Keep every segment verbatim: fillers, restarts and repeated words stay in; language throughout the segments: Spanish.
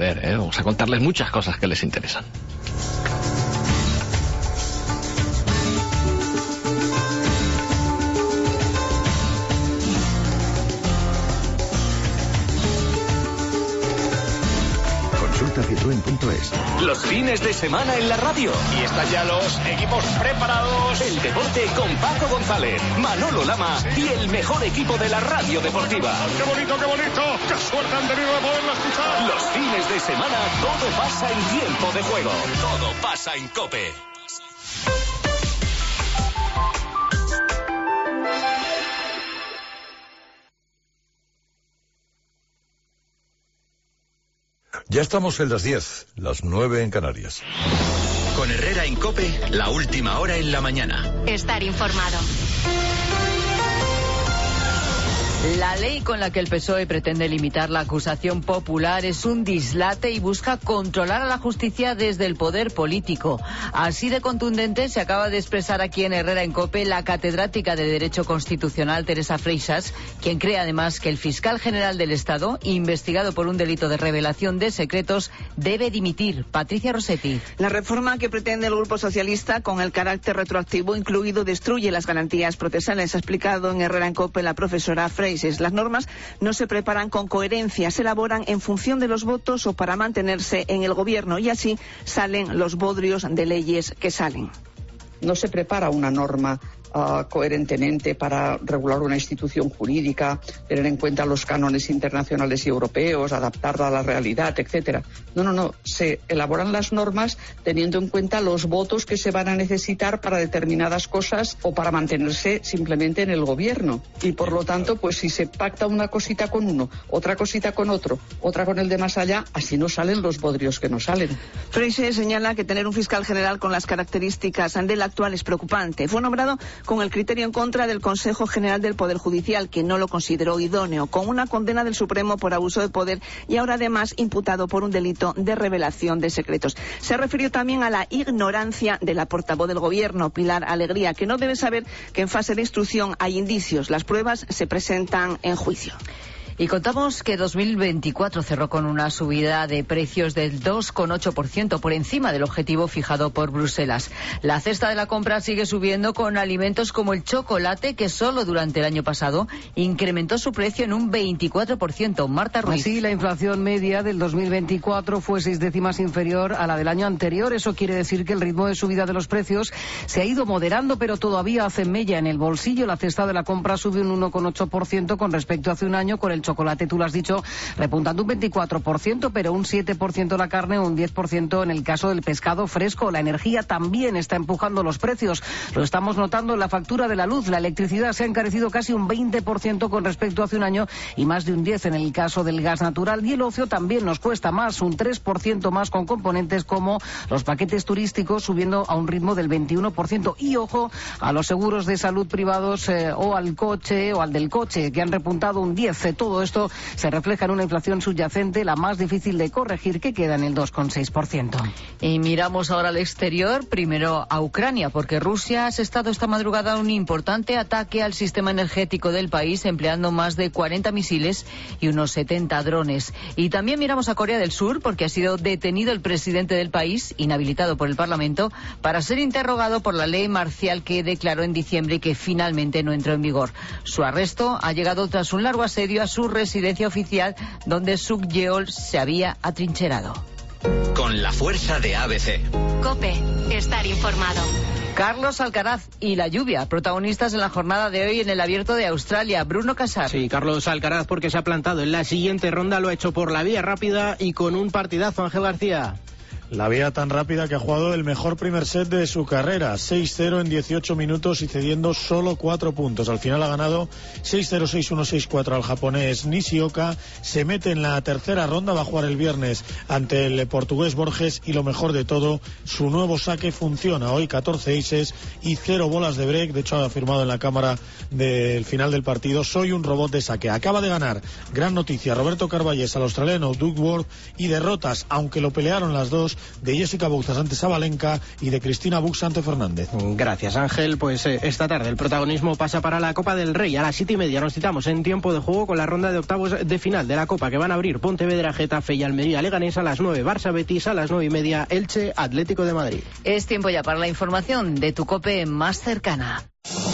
perder, ¿eh? Vamos a contarles muchas cosas que les interesan. Citroën punto es. Los fines de semana en la radio. Y están ya los equipos preparados. El deporte con Paco González, Manolo Lama y el mejor equipo de la radio deportiva. ¡Qué bonito, qué bonito! ¡Qué suerte han tenido de poderla escuchar! Los fines de semana todo pasa en tiempo de juego. Todo pasa en COPE. Ya estamos en las diez, las nueve en Canarias. Con Herrera en COPE, la última hora en la mañana. Estar informado. La ley con la que el P S O E pretende limitar la acusación popular es un dislate y busca controlar a la justicia desde el poder político. Así de contundente se acaba de expresar aquí en Herrera en COPE la catedrática de Derecho Constitucional Teresa Freixas, quien cree además que el fiscal general del Estado, investigado por un delito de revelación de secretos, debe dimitir. Patricia Rossetti. La reforma que pretende el Grupo Socialista, con el carácter retroactivo incluido, destruye las garantías procesales, ha explicado en Herrera en COPE la profesora Freixas. Las normas no se preparan con coherencia, se elaboran en función de los votos o para mantenerse en el gobierno, y así salen los bodrios de leyes que salen. No se prepara una norma uh, coherentemente para regular una institución jurídica, tener en cuenta los cánones internacionales y europeos, adaptarla a la realidad, etcétera. No, no, no. Se elaboran las normas teniendo en cuenta los votos que se van a necesitar para determinadas cosas o para mantenerse simplemente en el gobierno. Y por lo tanto, pues si se pacta una cosita con uno, otra cosita con otro, otra con el de más allá, así no salen los bodrios que no salen. Freixas señala que tener un fiscal general con las características del actual es preocupante. Fue nombrado con el criterio en contra del Consejo General del Poder Judicial, que no lo consideró idóneo, con una condena del Supremo por abuso de poder y ahora además imputado por un delito de revelación de secretos. Se refirió también a la ignorancia de la portavoz del Gobierno, Pilar Alegría, que no debe saber que en fase de instrucción hay indicios. Las pruebas se presentan en juicio. Y contamos que dos mil veinticuatro cerró con una subida de precios del dos coma ocho por ciento, por encima del objetivo fijado por Bruselas. La cesta de la compra sigue subiendo, con alimentos como el chocolate, que solo durante el año pasado incrementó su precio en un veinticuatro por ciento. Marta Ruiz. Así, la inflación media del dos mil veinticuatro fue seis décimas inferior a la del año anterior. Eso quiere decir que el ritmo de subida de los precios se ha ido moderando, pero todavía hace mella en el bolsillo. La cesta de la compra sube un uno coma ocho por ciento con respecto a hace un año, con el chocolate, tú lo has dicho, repuntando un veinticuatro por ciento, pero un siete por ciento la carne, un diez por ciento en el caso del pescado fresco. La energía también está empujando los precios. Lo estamos notando en la factura de la luz. La electricidad se ha encarecido casi un veinte por ciento con respecto a hace un año y más de un diez por ciento en el caso del gas natural. Y el ocio también nos cuesta más, un tres por ciento más, con componentes como los paquetes turísticos subiendo a un ritmo del veintiuno por ciento. Y ojo a los seguros de salud privados eh, o al coche o al del coche, que han repuntado un diez por ciento. Todo esto se refleja en una inflación subyacente, la más difícil de corregir, que queda en el dos coma seis por ciento. Y miramos ahora al exterior, primero a Ucrania, porque Rusia ha asestado esta madrugada un importante ataque al sistema energético del país, empleando más de cuarenta misiles y unos setenta drones. Y también miramos a Corea del Sur, porque ha sido detenido el presidente del país, inhabilitado por el Parlamento, para ser interrogado por la ley marcial que declaró en diciembre y que finalmente no entró en vigor. Su arresto ha llegado tras un largo asedio a su residencia oficial, donde Suk Yeol se había atrincherado. Con la fuerza de A B C. COPE, estar informado. Carlos Alcaraz y la lluvia, protagonistas en la jornada de hoy en el Abierto de Australia. Bruno Casar. Sí, Carlos Alcaraz, porque se ha plantado en la siguiente ronda, lo ha hecho por la vía rápida y con un partidazo. Ángel García. La vía tan rápida que ha jugado el mejor primer set de su carrera, seis cero en dieciocho minutos y cediendo solo cuatro puntos. Al final ha ganado seis cero, seis uno, seis cuatro al japonés Nishioka. Se mete en la tercera ronda, va a jugar el viernes ante el portugués Borges, y lo mejor de todo, su nuevo saque funciona. Hoy catorce aces y cero bolas de break. De hecho, ha afirmado en la cámara del final del partido: soy un robot de saque. Acaba de ganar, gran noticia, Roberto Carballes al australiano Doug Ward, y derrotas, aunque lo pelearon las dos, de Jessica Bouzas ante Sabalenka y de Cristina Bux ante Fernández. Gracias, Ángel. Pues eh, esta tarde el protagonismo pasa para la Copa del Rey. A las siete y media nos citamos en tiempo de juego con la ronda de octavos de final de la Copa, que van a abrir Pontevedra, Getafe y Almería Leganés a las nueve, Barça Betis a las nueve y media, Elche Atlético de Madrid. Es tiempo ya para la información de tu COPE más cercana.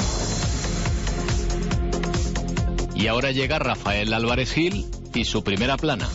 Y ahora llega Rafael Álvarez Gil y su primera plana.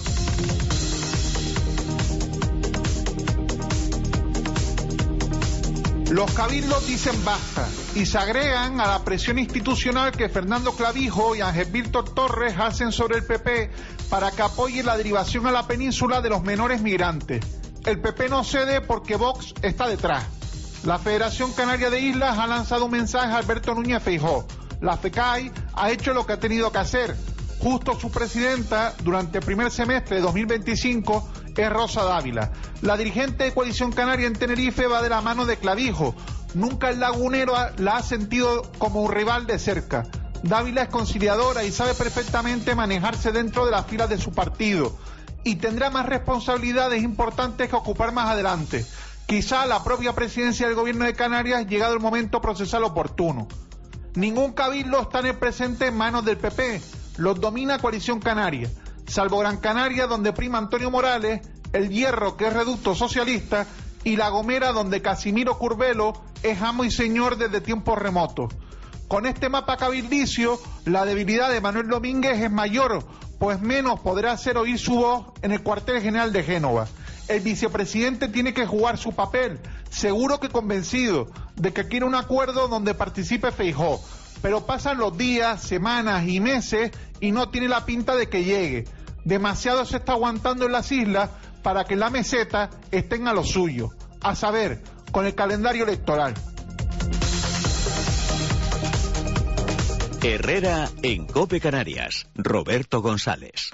Los cabildos dicen basta y se agregan a la presión institucional que Fernando Clavijo y Ángel Víctor Torres hacen sobre el P P para que apoye la derivación a la península de los menores migrantes. El P P no cede porque Vox está detrás. La Federación Canaria de Islas ha lanzado un mensaje a Alberto Núñez Feijóo. La FECAI ha hecho lo que ha tenido que hacer. Justo su presidenta, durante el primer semestre de dos mil veinticinco, es Rosa Dávila. La dirigente de Coalición Canaria en Tenerife va de la mano de Clavijo. Nunca el lagunero la ha sentido como un rival de cerca. Dávila es conciliadora y sabe perfectamente manejarse dentro de las filas de su partido. Y tendrá más responsabilidades importantes que ocupar más adelante. Quizá la propia presidencia del gobierno de Canarias, llegado el momento procesal oportuno. Ningún cabildo está en el presente en manos del P P. Los domina Coalición Canaria, salvo Gran Canaria, donde prima Antonio Morales, El Hierro, que es reducto socialista, y La Gomera, donde Casimiro Curvelo es amo y señor desde tiempos remotos. Con este mapa cabildicio, la debilidad de Manuel Domínguez es mayor, pues menos podrá hacer oír su voz en el cuartel general de Génova. El vicepresidente tiene que jugar su papel, seguro que convencido de que quiere un acuerdo donde participe Feijóo. Pero pasan los días, semanas y meses y no tiene la pinta de que llegue. Demasiado se está aguantando en las islas para que la meseta estén a lo suyo, a saber, con el calendario electoral. Herrera en COPE Canarias. Roberto González.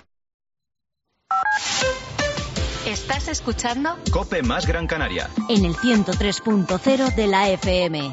¿Estás escuchando? COPE más Gran Canaria. En el ciento tres punto cero de la F M.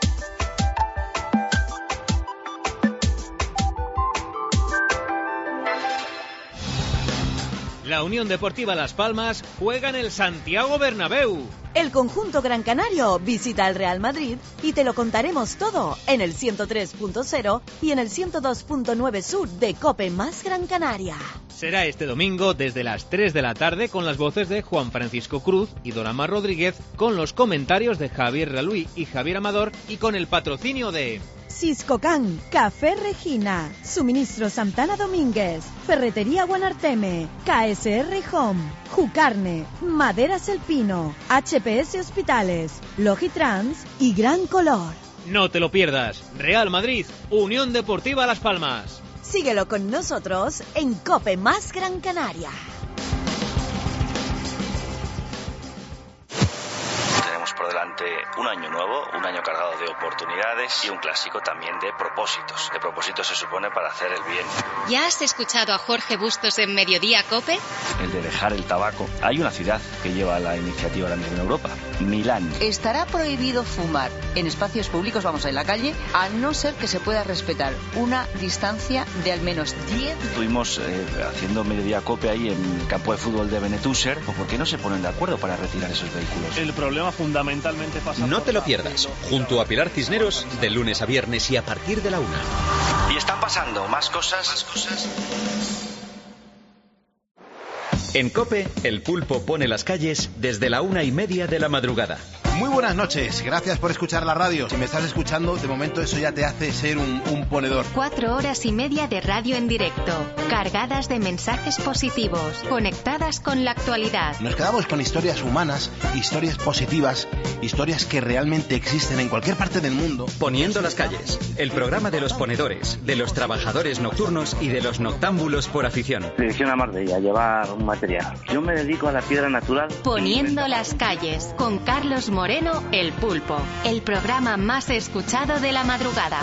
La Unión Deportiva Las Palmas juega en el Santiago Bernabéu. El conjunto gran canario visita al Real Madrid y te lo contaremos todo en el ciento tres punto cero y en el ciento dos punto nueve Sur de COPE más Gran Canaria. Será este domingo desde las tres de la tarde con las voces de Juan Francisco Cruz y Don Amar Rodríguez, con los comentarios de Javier Raluí y Javier Amador y con el patrocinio de Siscocan, Café Regina, Suministro Santana Domínguez, Ferretería Guanarteme, K S R Home, Jucarne, Maderas El Pino, H P S Hospitales, Logitrans y Gran Color. No te lo pierdas. Real Madrid, Unión Deportiva Las Palmas. Síguelo con nosotros en COPE más Gran Canaria. Por delante un año nuevo, un año cargado de oportunidades y un clásico también de propósitos. De propósitos se supone para hacer el bien. ¿Ya has escuchado a Jorge Bustos en Mediodía COPE? El de dejar el tabaco. Hay una ciudad que lleva la iniciativa ahora mismo en Europa, Milán. Estará prohibido fumar en espacios públicos, vamos, en la calle, a no ser que se pueda respetar una distancia de al menos diez. Estuvimos eh, haciendo Mediodía COPE ahí en el campo de fútbol de Benetúser. ¿Por qué no se ponen de acuerdo para retirar esos vehículos? El problema fundamental No te lo pierdas, junto a Pilar Cisneros, de lunes a viernes y a partir de la una. Y están pasando más cosas. Más cosas. En COPE, el pulpo pone las calles desde la una y media de la madrugada. Muy buenas noches, gracias por escuchar la radio. Si me estás escuchando, de momento eso ya te hace ser un, un ponedor. Cuatro horas y media de radio en directo, cargadas de mensajes positivos, conectadas con la actualidad. Nos quedamos con historias humanas, historias positivas, historias que realmente existen en cualquier parte del mundo. Poniendo las calles, el programa de los ponedores, de los trabajadores nocturnos y de los noctámbulos por afición. Dirección a Marbella, llevar un material. Yo me dedico a la piedra natural. Poniendo las calles, con Carlos Moreno. Moreno, El Pulpo, el programa más escuchado de la madrugada.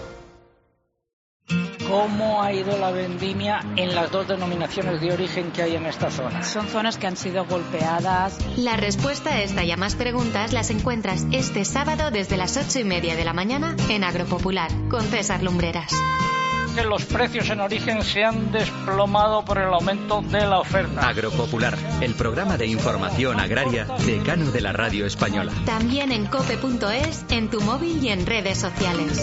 ¿Cómo ha ido la vendimia en las dos denominaciones de origen que hay en esta zona? Son zonas que han sido golpeadas. La respuesta a esta y a más preguntas las encuentras este sábado desde las ocho y media de la mañana en Agropopular, con César Lumbreras. que los precios en origen se han desplomado por el aumento de la oferta. Agropopular, el programa de información agraria decano de la radio española. También en cope punto es, en tu móvil y en redes sociales.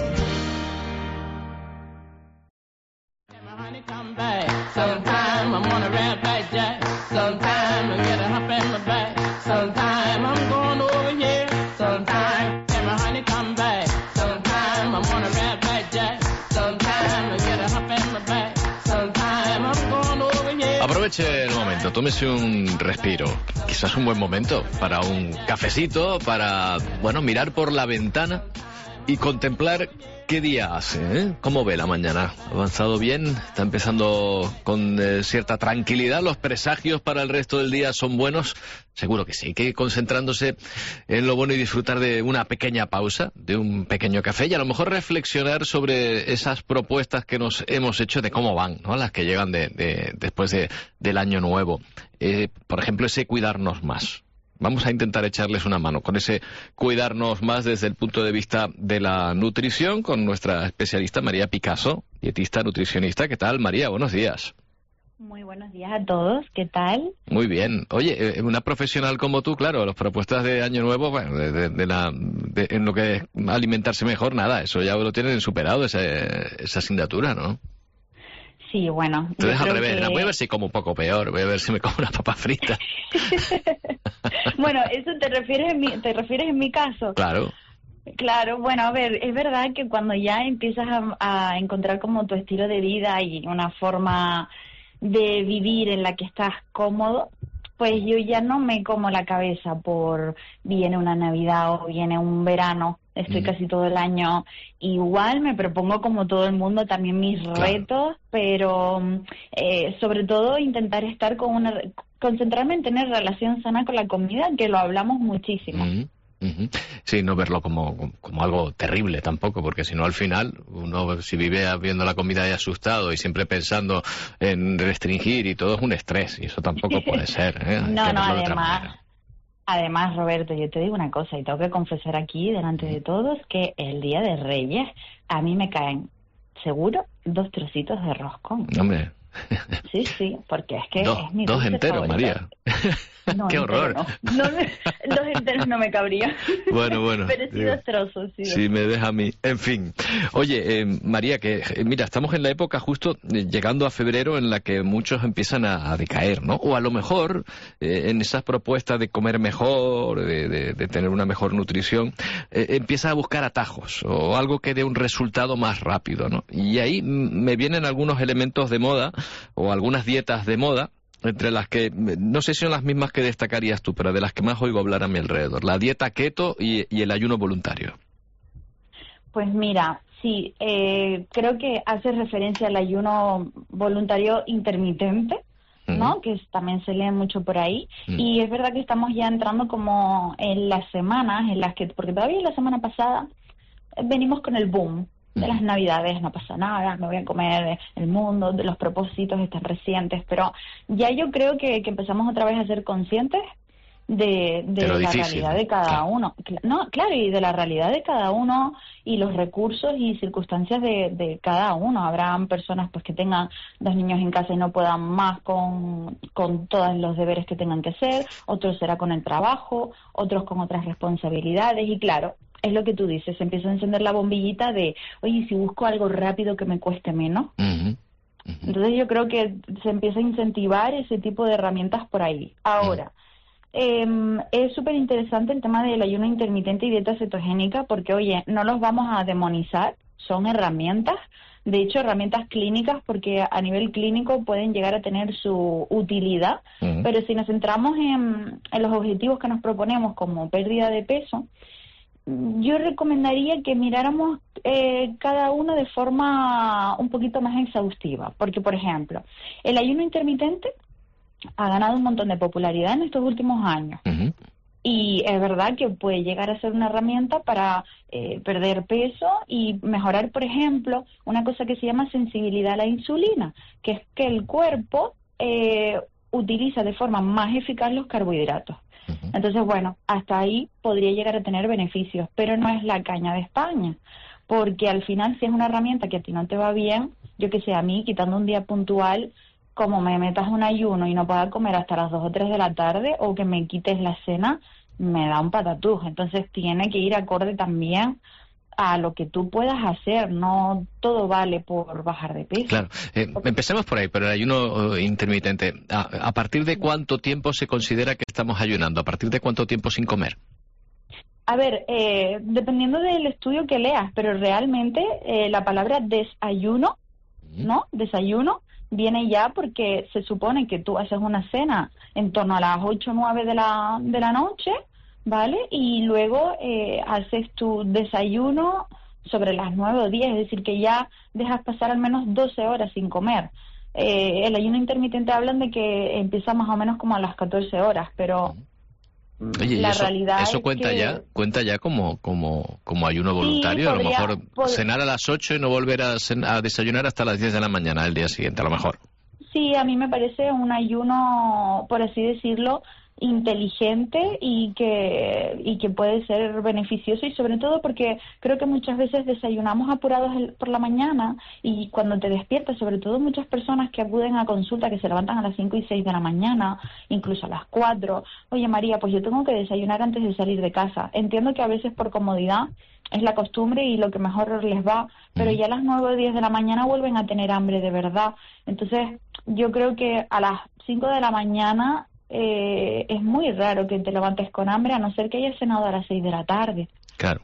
Aproveche el momento, tómese un respiro. Quizás un buen momento para un cafecito, para, bueno, mirar por la ventana y contemplar qué día hace, ¿eh? ¿Cómo ve la mañana? ¿Ha avanzado bien? ¿Está empezando con eh, cierta tranquilidad? ¿Los presagios para el resto del día son buenos? Seguro que sí, que concentrándose en lo bueno y disfrutar de una pequeña pausa, de un pequeño café y a lo mejor reflexionar sobre esas propuestas que nos hemos hecho de cómo van, ¿no? Las que llegan de, de, después de, del año nuevo. Eh, por ejemplo, ese cuidarnos más. Vamos a intentar echarles una mano con ese cuidarnos más desde el punto de vista de la nutrición con nuestra especialista María Picasso, dietista nutricionista. ¿Qué tal, María? Buenos días. Muy buenos días a todos, ¿qué tal? Muy bien. Oye, una profesional como tú, claro, las propuestas de Año Nuevo, bueno, de, de, de la, de, en lo que es alimentarse mejor, nada, eso ya lo tienen superado, esa, esa asignatura, ¿no? Sí, bueno. Te deja al revés, que... voy a ver si como un poco peor, voy a ver si me como una papa frita. Bueno, ¿eso te refieres en mi, te refieres en mi caso? Claro. Claro, bueno, a ver, es verdad que cuando ya empiezas a, a encontrar como tu estilo de vida y una forma de vivir en la que estás cómodo, pues yo ya no me como la cabeza por viene una Navidad o viene un verano, estoy mm. casi todo el año igual, me propongo como todo el mundo también mis claro. retos, pero eh, sobre todo intentar estar con una, concentrarme en tener relación sana con la comida, que lo hablamos muchísimo. Mm. Uh-huh. Sí, no verlo como, como algo terrible tampoco, porque si no al final uno si vive viendo la comida y asustado y siempre pensando en restringir y todo es un estrés y eso tampoco puede ser, ¿eh? No, no, además, además Roberto, yo te digo una cosa y tengo que confesar aquí delante de todos que el día de Reyes a mí me caen seguro dos trocitos de roscón. Hombre. Sí, sí, porque es que dos, es mi dos enteros, favorito. María. No, qué horror. No. No, dos enteros no me cabría. Bueno, bueno. Pero sí dos trozos, sí. Sí, me deja a mí. En fin. Oye, eh, María, que eh, mira, estamos en la época justo eh, llegando a febrero en la que muchos empiezan a, a decaer, ¿no? O a lo mejor eh, en esas propuestas de comer mejor, de, de, de tener una mejor nutrición, eh, empieza a buscar atajos o algo que dé un resultado más rápido, ¿no? Y ahí me vienen algunos elementos de moda o algunas dietas de moda, entre las que, no sé si son las mismas que destacarías tú, pero de las que más oigo hablar a mi alrededor, la dieta keto y, y el ayuno voluntario. Pues mira, sí, eh, creo que hace referencia al ayuno voluntario intermitente, ¿no? Uh-huh. Que es, también se lee mucho por ahí, uh-huh. Y es verdad que estamos ya entrando como en las semanas en las que, porque todavía la semana pasada venimos con el boom de las Navidades, no pasa nada, me voy a comer el mundo, de los propósitos están recientes, pero ya yo creo que, que empezamos otra vez a ser conscientes de, de la difícil, realidad de cada claro. uno. No, claro, y de la realidad de cada uno y los recursos y circunstancias de, de cada uno. Habrán personas pues que tengan dos niños en casa y no puedan más con, con todos los deberes que tengan que hacer, otros será con el trabajo, otros con otras responsabilidades y claro, es lo que tú dices, se empieza a encender la bombillita de, oye, si busco algo rápido que me cueste menos. Uh-huh. Uh-huh. Entonces yo creo que se empieza a incentivar ese tipo de herramientas por ahí. Ahora, uh-huh. eh, es súper interesante el tema del ayuno intermitente y dieta cetogénica porque, oye, no los vamos a demonizar, son herramientas, de hecho herramientas clínicas porque a nivel clínico pueden llegar a tener su utilidad, uh-huh. Pero si nos centramos en, en los objetivos que nos proponemos como pérdida de peso, yo recomendaría que miráramos eh, cada uno de forma un poquito más exhaustiva, porque, por ejemplo, el ayuno intermitente ha ganado un montón de popularidad en estos últimos años. Uh-huh. Y es verdad que puede llegar a ser una herramienta para eh, perder peso y mejorar, por ejemplo, una cosa que se llama sensibilidad a la insulina, que es que el cuerpo eh, utiliza de forma más eficaz los carbohidratos. Entonces, bueno, hasta ahí podría llegar a tener beneficios, pero no es la caña de España, porque al final si es una herramienta que a ti no te va bien, yo que sé, a mí, quitando un día puntual, como me metas un ayuno y no pueda comer hasta las dos o tres de la tarde, o que me quites la cena, me da un patatús. Entonces tiene que ir acorde también a lo que tú puedas hacer, no todo vale por bajar de peso. Claro, eh, empecemos por ahí, pero el ayuno intermitente, ¿a, a partir de cuánto tiempo se considera que estamos ayunando? ¿A partir de cuánto tiempo sin comer? A ver, eh, dependiendo del estudio que leas, pero realmente eh, la palabra desayuno, ¿no? Desayuno viene ya porque se supone que tú haces una cena en torno a las ocho o nueve de la, de la noche, ¿vale? Y luego eh, haces tu desayuno sobre las nueve o diez, es decir, que ya dejas pasar al menos doce horas sin comer. Eh, el ayuno intermitente hablan de que empieza más o menos como a las catorce horas, pero Oye, la eso, realidad eso es cuenta que... ya cuenta ya como como como ayuno voluntario. Sí, podría, a lo mejor pod... cenar a las ocho y no volver a, a desayunar hasta las diez de la mañana del día siguiente, a lo mejor. Sí, a mí me parece un ayuno, por así decirlo, inteligente y que y que puede ser beneficioso, y sobre todo porque creo que muchas veces desayunamos apurados el, por la mañana, y cuando te despiertas, sobre todo muchas personas que acuden a consulta, que se levantan a las cinco y seis de la mañana, incluso a las cuatro, oye María, pues yo tengo que desayunar antes de salir de casa. Entiendo que a veces por comodidad es la costumbre y lo que mejor les va, pero ya a las nueve o diez de la mañana vuelven a tener hambre de verdad. Entonces yo creo que a las cinco de la mañana Eh, es muy raro que te levantes con hambre, a no ser que hayas cenado a las seis de la tarde. Claro.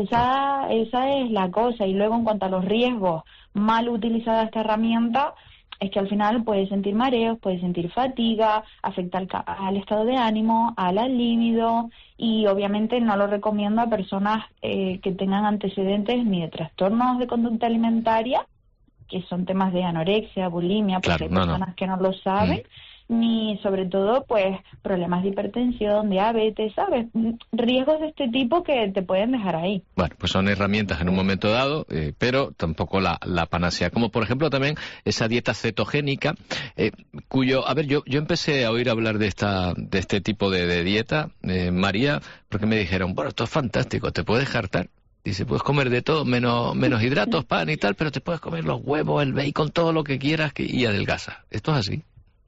Esa, esa es la cosa. Y luego, en cuanto a los riesgos, mal utilizada esta herramienta, es que al final puedes sentir mareos, puedes sentir fatiga, afecta al, al estado de ánimo, a la libido, y obviamente no lo recomiendo a personas eh, que tengan antecedentes ni de trastornos de conducta alimentaria, que son temas de anorexia, bulimia, porque claro, hay no, personas no. que no lo saben. Mm. Ni sobre todo pues problemas de hipertensión, diabetes, ¿sabes? Riesgos de este tipo que te pueden dejar ahí. Bueno, pues son herramientas en un momento dado, eh, pero tampoco la, la panacea. Como por ejemplo también esa dieta cetogénica, eh, cuyo, a ver, yo yo empecé a oír hablar de esta de este tipo de, de dieta, eh, María, porque me dijeron, bueno, esto es fantástico, te puedes hartar. Dice, puedes comer de todo, menos menos hidratos, pan y tal, pero te puedes comer los huevos, el bacon, todo lo que quieras que, y adelgazas. ¿Esto es así?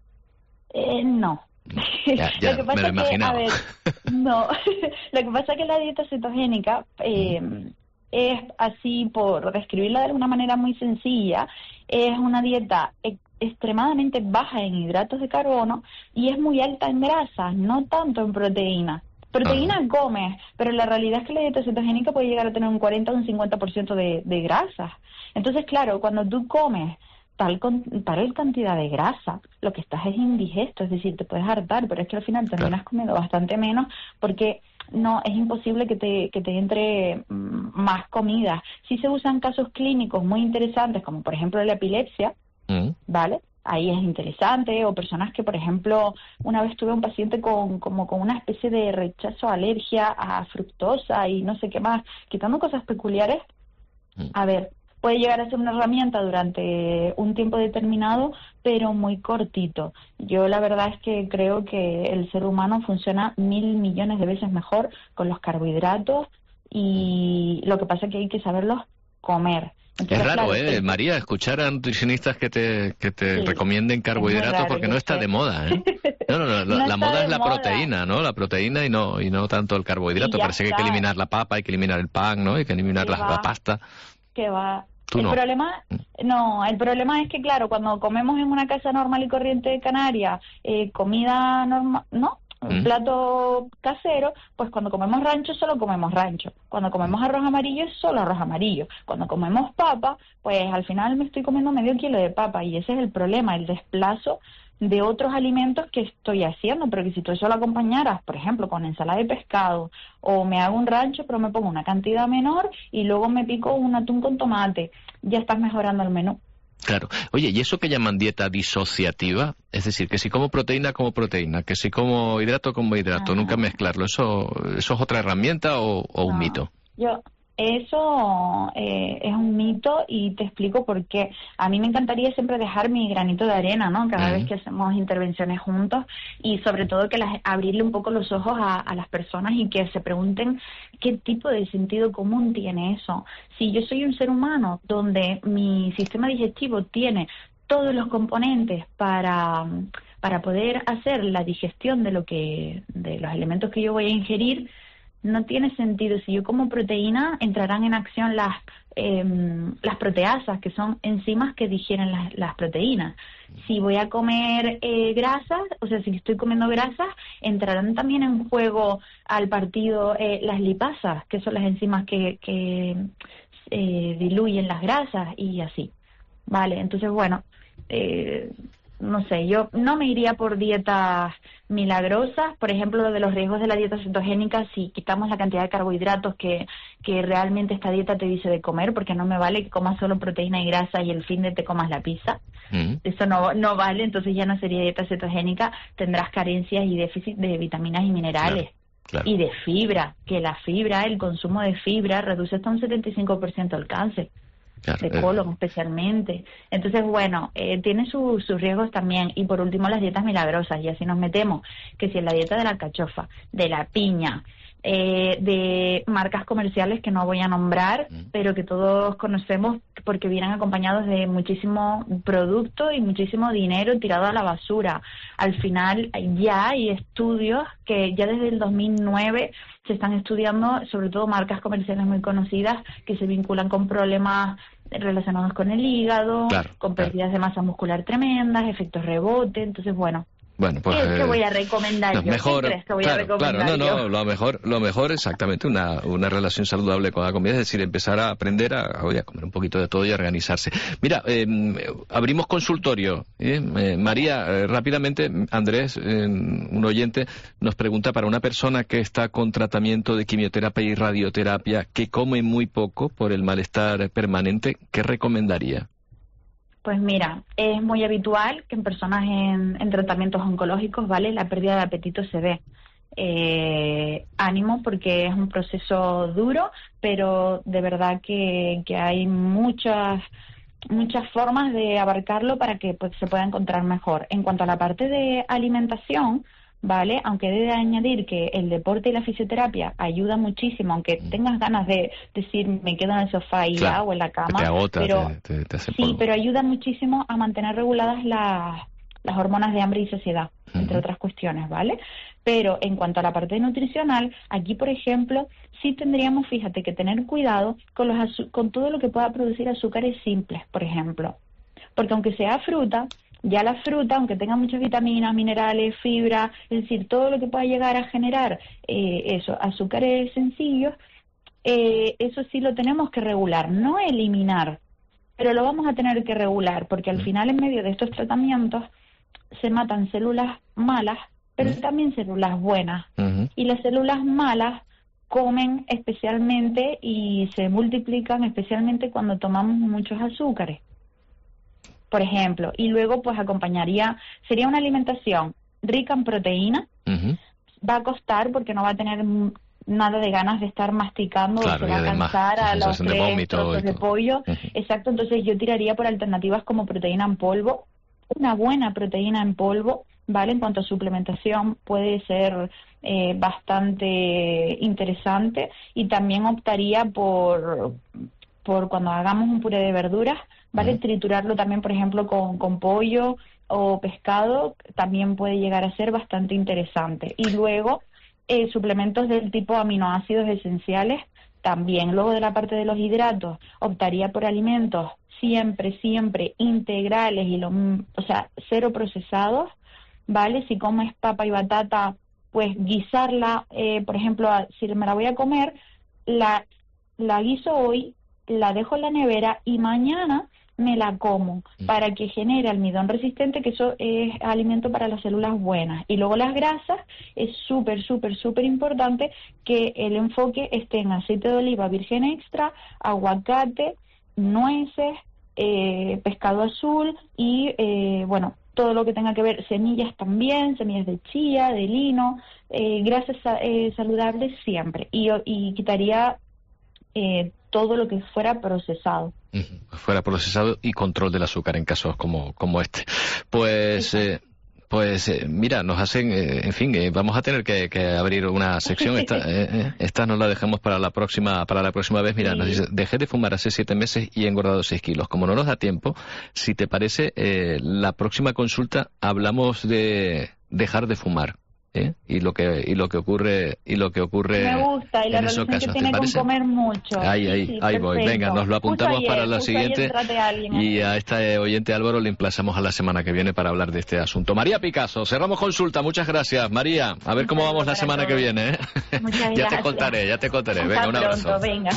Eh, no. Ya, ya, lo que pasa me lo imaginaba. Que, a ver, no. Lo que pasa es que la dieta cetogénica eh, es así, por describirla de alguna manera muy sencilla, es una dieta e- extremadamente baja en hidratos de carbono y es muy alta en grasas, no tanto en proteínas. Proteína ah. comes, pero la realidad es que la dieta cetogénica puede llegar a tener un cuarenta o un cincuenta por ciento de, de grasas. Entonces, claro, cuando tú comes tal, con, tal cantidad de grasa, lo que estás es indigesto, es decir, te puedes hartar, pero es que al final terminas comiendo bastante menos porque no es imposible que te, que te entre mm, más comida. Sí se usan casos clínicos muy interesantes, como por ejemplo la epilepsia, mm. ¿vale? Ahí es interesante, o personas que, por ejemplo, una vez tuve un paciente con como con una especie de rechazo, alergia a fructosa y no sé qué más, quitando cosas peculiares. Mm. A ver, puede llegar a ser una herramienta durante un tiempo determinado, pero muy cortito. Yo la verdad es que creo que el ser humano funciona mil millones de veces mejor con los carbohidratos, y lo que pasa es que hay que saberlos comer. Entonces, es raro, claro, ¿eh, que... María? Escuchar a nutricionistas que te, que te sí, recomienden carbohidratos porque no está de moda, ¿eh? No, no, no, no la, la moda es la moda. proteína, ¿no? La proteína y no y no tanto el carbohidrato. Parece está. que hay que eliminar la papa, hay que eliminar el pan, ¿no? Hay que eliminar la, la pasta. Que va... Tú el no. problema no el problema es que, claro, cuando comemos en una casa normal y corriente de Canarias, eh, comida normal, ¿no? Un ¿Mm? plato casero, pues cuando comemos rancho solo comemos rancho, cuando comemos arroz amarillo es solo arroz amarillo, cuando comemos papa, pues al final me estoy comiendo medio kilo de papa, y ese es el problema, el desplazo de otros alimentos que estoy haciendo, pero que si tú eso lo acompañaras, por ejemplo, con ensalada de pescado, o me hago un rancho pero me pongo una cantidad menor y luego me pico un atún con tomate, ya estás mejorando el menú. Claro. Oye, ¿y eso que llaman dieta disociativa? Es decir, que si como proteína, como proteína, que si como hidrato, como hidrato, Ajá. nunca mezclarlo. ¿Eso eso es otra herramienta o, o un no. mito? Yo... Eso eh, es un mito y te explico por qué. A mí me encantaría siempre dejar mi granito de arena, ¿no? Cada uh-huh. vez que hacemos intervenciones juntos y sobre todo que las, abrirle un poco los ojos a, a las personas y que se pregunten qué tipo de sentido común tiene eso. Si yo soy un ser humano donde mi sistema digestivo tiene todos los componentes para, para poder hacer la digestión de lo que, de los alimentos que yo voy a ingerir, no tiene sentido. Si yo como proteína, entrarán en acción las eh, las proteasas, que son enzimas que digieren las, las proteínas. Si voy a comer eh, grasas, o sea, si estoy comiendo grasas, entrarán también en juego al partido eh, las lipasas, que son las enzimas que, que eh, diluyen las grasas y así. Vale, entonces, bueno, eh, no sé, yo no me iría por dietas milagrosas. Por ejemplo, lo de los riesgos de la dieta cetogénica, si quitamos la cantidad de carbohidratos que, que realmente esta dieta te dice de comer, porque no me vale que comas solo proteína y grasa y el fin de te comas la pizza. Mm. Eso no, no vale, entonces ya no sería dieta cetogénica, tendrás carencias y déficit de vitaminas y minerales. Claro. Claro. Y de fibra, que la fibra, el consumo de fibra reduce hasta un setenta y cinco por ciento el cáncer. Claro, de colon eh. especialmente. Entonces, bueno, eh, tiene su, sus riesgos también. Y por último, las dietas milagrosas. Y así nos metemos, que si en la dieta de la alcachofa, de la piña, eh, de marcas comerciales que no voy a nombrar, mm. pero que todos conocemos porque vienen acompañados de muchísimo producto y muchísimo dinero tirado a la basura. Al final, ya hay estudios que ya desde el dos mil nueve se están estudiando, sobre todo marcas comerciales muy conocidas que se vinculan con problemas relacionados con el hígado, claro, con pérdidas claro. de masa muscular tremendas, efectos rebote. Entonces, bueno, Bueno, pues, ¿qué, ¿qué voy a recomendar no, yo? Mejor, ¿Qué crees que voy claro, a recomendar claro, no, yo? no, lo mejor, lo mejor exactamente, una, una relación saludable con la comida, es decir, empezar a aprender a, oye, a comer un poquito de todo y a organizarse. Mira, eh, abrimos consultorio. ¿eh? Eh, María, eh, rápidamente, Andrés, eh, un oyente, nos pregunta para una persona que está con tratamiento de quimioterapia y radioterapia, que come muy poco por el malestar permanente, ¿qué recomendaría? Pues mira, es muy habitual que en personas en, en tratamientos oncológicos, ¿vale?, la pérdida de apetito se ve. Eh, ánimo, porque es un proceso duro, pero de verdad que, que hay muchas muchas formas de abarcarlo para que pues, se pueda encontrar mejor. En cuanto a la parte de alimentación, ¿vale? Aunque he de añadir que el deporte y la fisioterapia ayuda muchísimo, aunque tengas ganas de decir me quedo en el sofá y claro, o en la cama, te agota, pero te, te, te hace sí, polvo. Pero ayuda muchísimo a mantener reguladas las, las hormonas de hambre y saciedad, uh-huh. entre otras cuestiones, ¿vale? Pero en cuanto a la parte nutricional, aquí, por ejemplo, sí tendríamos, fíjate, que tener cuidado con, los azu- con todo lo que pueda producir azúcares simples, por ejemplo. Porque aunque sea fruta, ya la fruta, aunque tenga muchas vitaminas, minerales, fibra, es decir, todo lo que pueda llegar a generar eh, eso, azúcares sencillos, eh, eso sí lo tenemos que regular, no eliminar, pero lo vamos a tener que regular, porque al final en medio de estos tratamientos se matan células malas, pero uh-huh. también células buenas, uh-huh. y las células malas comen especialmente y se multiplican especialmente cuando tomamos muchos azúcares, por ejemplo, y luego pues acompañaría, sería una alimentación rica en proteína, uh-huh. va a costar porque no va a tener nada de ganas de estar masticando, claro, o se va a cansar a los tres trozos de pollo, uh-huh. exacto, entonces yo tiraría por alternativas como proteína en polvo, una buena proteína en polvo, ¿vale? En cuanto a suplementación puede ser eh, bastante interesante, y también optaría por, por cuando hagamos un puré de verduras, ¿vale? Uh-huh. Triturarlo también, por ejemplo, con, con pollo o pescado, también puede llegar a ser bastante interesante. Y luego, eh, suplementos del tipo aminoácidos esenciales también. Luego, de la parte de los hidratos, optaría por alimentos siempre, siempre integrales, y lo, o sea, cero procesados, ¿vale? Si comes papa y batata, pues guisarla, eh, por ejemplo, si me la voy a comer, la, la guiso hoy, la dejo en la nevera y mañana me la como, para que genere almidón resistente, que eso es alimento para las células buenas. Y luego las grasas, es súper, súper, súper importante que el enfoque esté en aceite de oliva virgen extra, aguacate, nueces, eh, pescado azul y, eh, bueno, todo lo que tenga que ver, semillas también, semillas de chía, de lino, eh, grasas eh, saludables siempre. Y, y quitaría eh, todo lo que fuera procesado. Uh-huh. Fuera procesado y control del azúcar en casos como, como este. Pues... Eh, Pues eh, mira, nos hacen, eh, en fin, eh, vamos a tener que, que abrir una sección. Esta, eh, eh, esta nos la dejamos para la próxima, para la próxima vez. Mira, nos dice, dejé de fumar hace siete meses y he engordado seis kilos. Como no nos da tiempo, si te parece, eh, la próxima consulta hablamos de dejar de fumar. ¿Eh? y lo que y lo que ocurre y lo que ocurre me gusta y la en esos relación casos, que tiene con comer mucho. Ahí, ahí, sí, sí, ahí voy. Venga, nos lo apuntamos justo para ayer, la siguiente y a este oyente Álvaro le emplazamos a la semana que viene para hablar de este asunto. María Picasso, cerramos consulta. Muchas gracias, María. A ver cómo vamos la semana que viene. ¿eh? Ya te contaré, ya te contaré. Venga, un abrazo. Pronto, venga.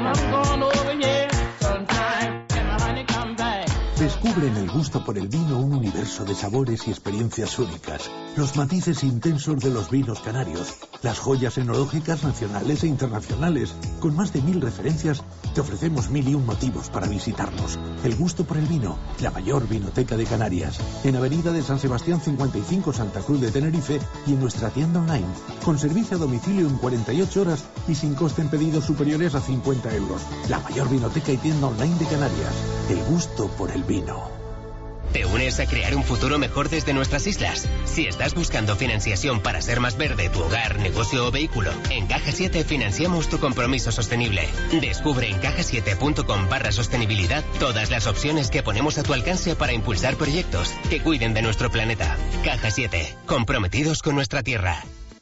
Descubre en el gusto por el vino un universo de sabores y experiencias únicas, los matices intensos de los vinos canarios, las joyas enológicas nacionales e internacionales. Con más de mil referencias, te ofrecemos mil y un motivos para visitarnos. El gusto por el vino, la mayor vinoteca de Canarias. En Avenida de San Sebastián cincuenta y cinco, Santa Cruz de Tenerife, y en nuestra tienda online, con servicio a domicilio en cuarenta y ocho horas y sin coste en pedidos superiores a cincuenta euros. La mayor vinoteca y tienda online de Canarias. El gusto por el vino. ¿Te unes a crear un futuro mejor desde nuestras islas? Si estás buscando financiación para hacer más verde tu hogar, negocio o vehículo, en Caja siete financiamos tu compromiso sostenible. Descubre en caja siete punto com barra sostenibilidad todas las opciones que ponemos a tu alcance para impulsar proyectos que cuiden de nuestro planeta. Caja siete, comprometidos con nuestra tierra.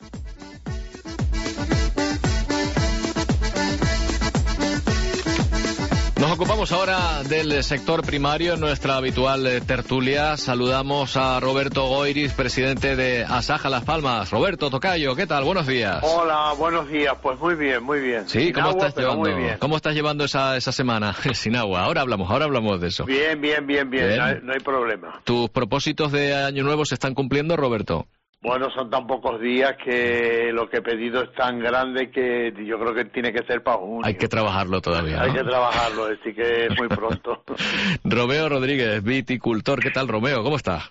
Nos ocupamos ahora del sector primario en nuestra habitual eh, tertulia. Saludamos a Roberto Goiris, presidente de Asaja Las Palmas. Roberto, tocayo, ¿qué tal? Buenos días. Hola, buenos días. Pues muy bien, muy bien. Sí, Sin ¿cómo agua, estás pero llevando? Muy bien. ¿Cómo estás llevando esa esa semana sin agua? Ahora hablamos, ahora hablamos de eso. Bien, bien, bien, bien. Bien. No, hay, no hay problema. ¿Tus propósitos de Año Nuevo se están cumpliendo, Roberto? Bueno, son tan pocos días que lo que he pedido es tan grande que yo creo que tiene que ser para junio. Hay que trabajarlo todavía, ¿no? Hay que trabajarlo, así que es muy pronto. Romeo Rodríguez, viticultor. ¿Qué tal, Romeo? ¿Cómo estás?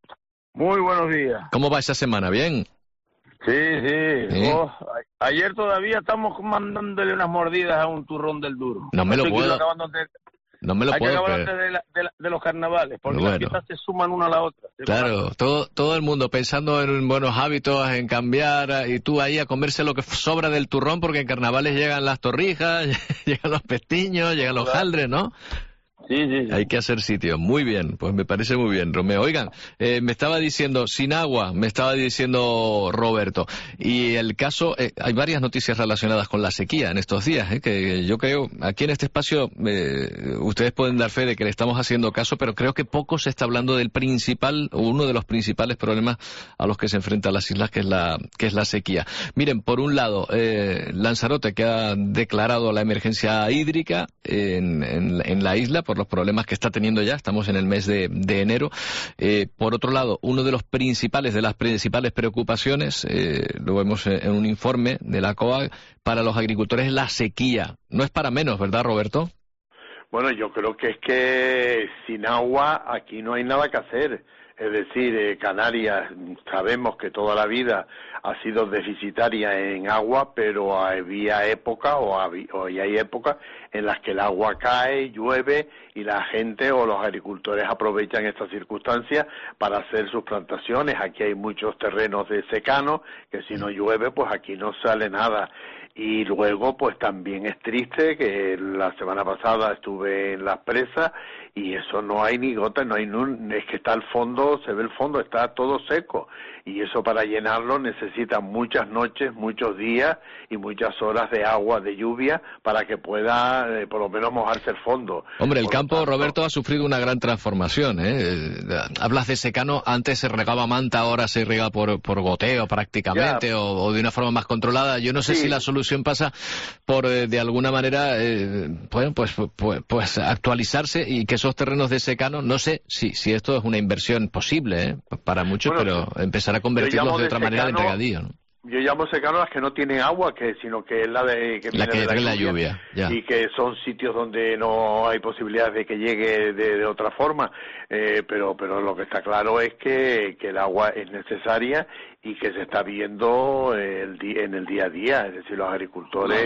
Muy buenos días. ¿Cómo va esa semana? ¿Bien? Sí, sí. ¿Sí? Oh, a- ayer todavía estamos mandándole unas mordidas a un turrón del duro. No me lo Así que puedo- lo acaban de- No me lo Hay que puedo acabar creer. antes de, la- de la- de los carnavales, porque Bueno. las fiestas se suman una a la otra. Claro, todo todo el mundo pensando en buenos hábitos, en cambiar, y tú ahí a comerse lo que sobra del turrón, porque en carnavales llegan las torrijas, llegan los pestiños, llegan los jaldres, ¿no? Sí, sí, sí. Hay que hacer sitio. Muy bien, pues me parece muy bien, Romeo. Oigan, eh, me estaba diciendo, sin agua, me estaba diciendo Roberto. Y el caso, eh, hay varias noticias relacionadas con la sequía en estos días, eh, que yo creo, aquí en este espacio, eh, ustedes pueden dar fe de que le estamos haciendo caso, pero creo que poco se está hablando del principal, o uno de los principales problemas a los que se enfrentan las islas, que es la, que es la sequía. Miren, por un lado, eh, Lanzarote, que ha declarado la emergencia hídrica en, en, en la isla, por los problemas que está teniendo ya, estamos en el mes de, de enero. Eh, por otro lado, uno de los principales, de las principales preocupaciones, eh, lo vemos en un informe de la COAG, para los agricultores es la sequía. No es para menos, ¿verdad, Roberto? Bueno, yo creo que es que sin agua aquí no hay nada que hacer. Es decir, eh, Canarias sabemos que toda la vida ha sido deficitaria en agua, pero había época o, había, o hay épocas en las que el agua cae, llueve y la gente o los agricultores aprovechan estas circunstancias para hacer sus plantaciones. Aquí hay muchos terrenos de secano que si no llueve, pues aquí no sale nada. Y luego, pues también es triste que la semana pasada estuve en las presas y eso no hay ni gota, no hay ni, es que está el fondo, se ve el fondo, está todo seco. Y eso para llenarlo necesita muchas noches, muchos días y muchas horas de agua, de lluvia, para que pueda eh, por lo menos mojarse el fondo. Hombre, el campo, Roberto, ha sufrido una gran transformación, ¿eh? Hablas de secano, antes se regaba manta, ahora se riega por, por goteo prácticamente, o, o de una forma más controlada. Yo no sé Sí. si la solución pasa por, eh, de alguna manera, eh, bueno, pues, pues, pues actualizarse y que esos terrenos de secano, no sé si, si esto es una inversión posible, ¿eh? Para muchos, Bueno, pero empezar a yo convertirlos llamo de de otra manera en secano- regadío, ¿no? Yo llamo secano las que no tienen agua, que sino que es la de que La viene que de trae la lluvia, ya. y que son sitios donde no hay posibilidad de que llegue de, de otra forma, eh, pero pero lo que está claro es que, que el agua es necesaria y que se está viendo el di- en el día a día, es decir, los agricultores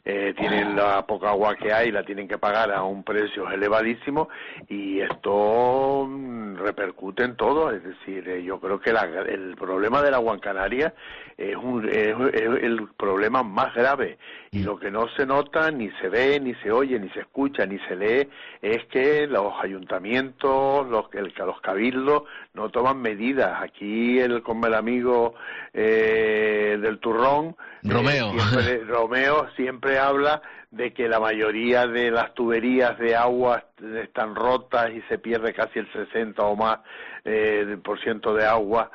eh, tienen la poca agua que hay, la tienen que pagar a un precio elevadísimo, y esto mm, repercute en todo. Es decir, eh, yo creo que la, el problema del agua en Canarias es, un, es, es el problema más grave, y lo que no se nota, ni se ve, ni se oye, ni se escucha, ni se lee, es que los ayuntamientos, los, el, los cabildos no toman medidas. Aquí el, con el amigo eh, del turrón, Romeo. Eh, siempre, Romeo siempre habla de que la mayoría de las tuberías de agua están rotas y se pierde casi el sesenta o más eh, por ciento de agua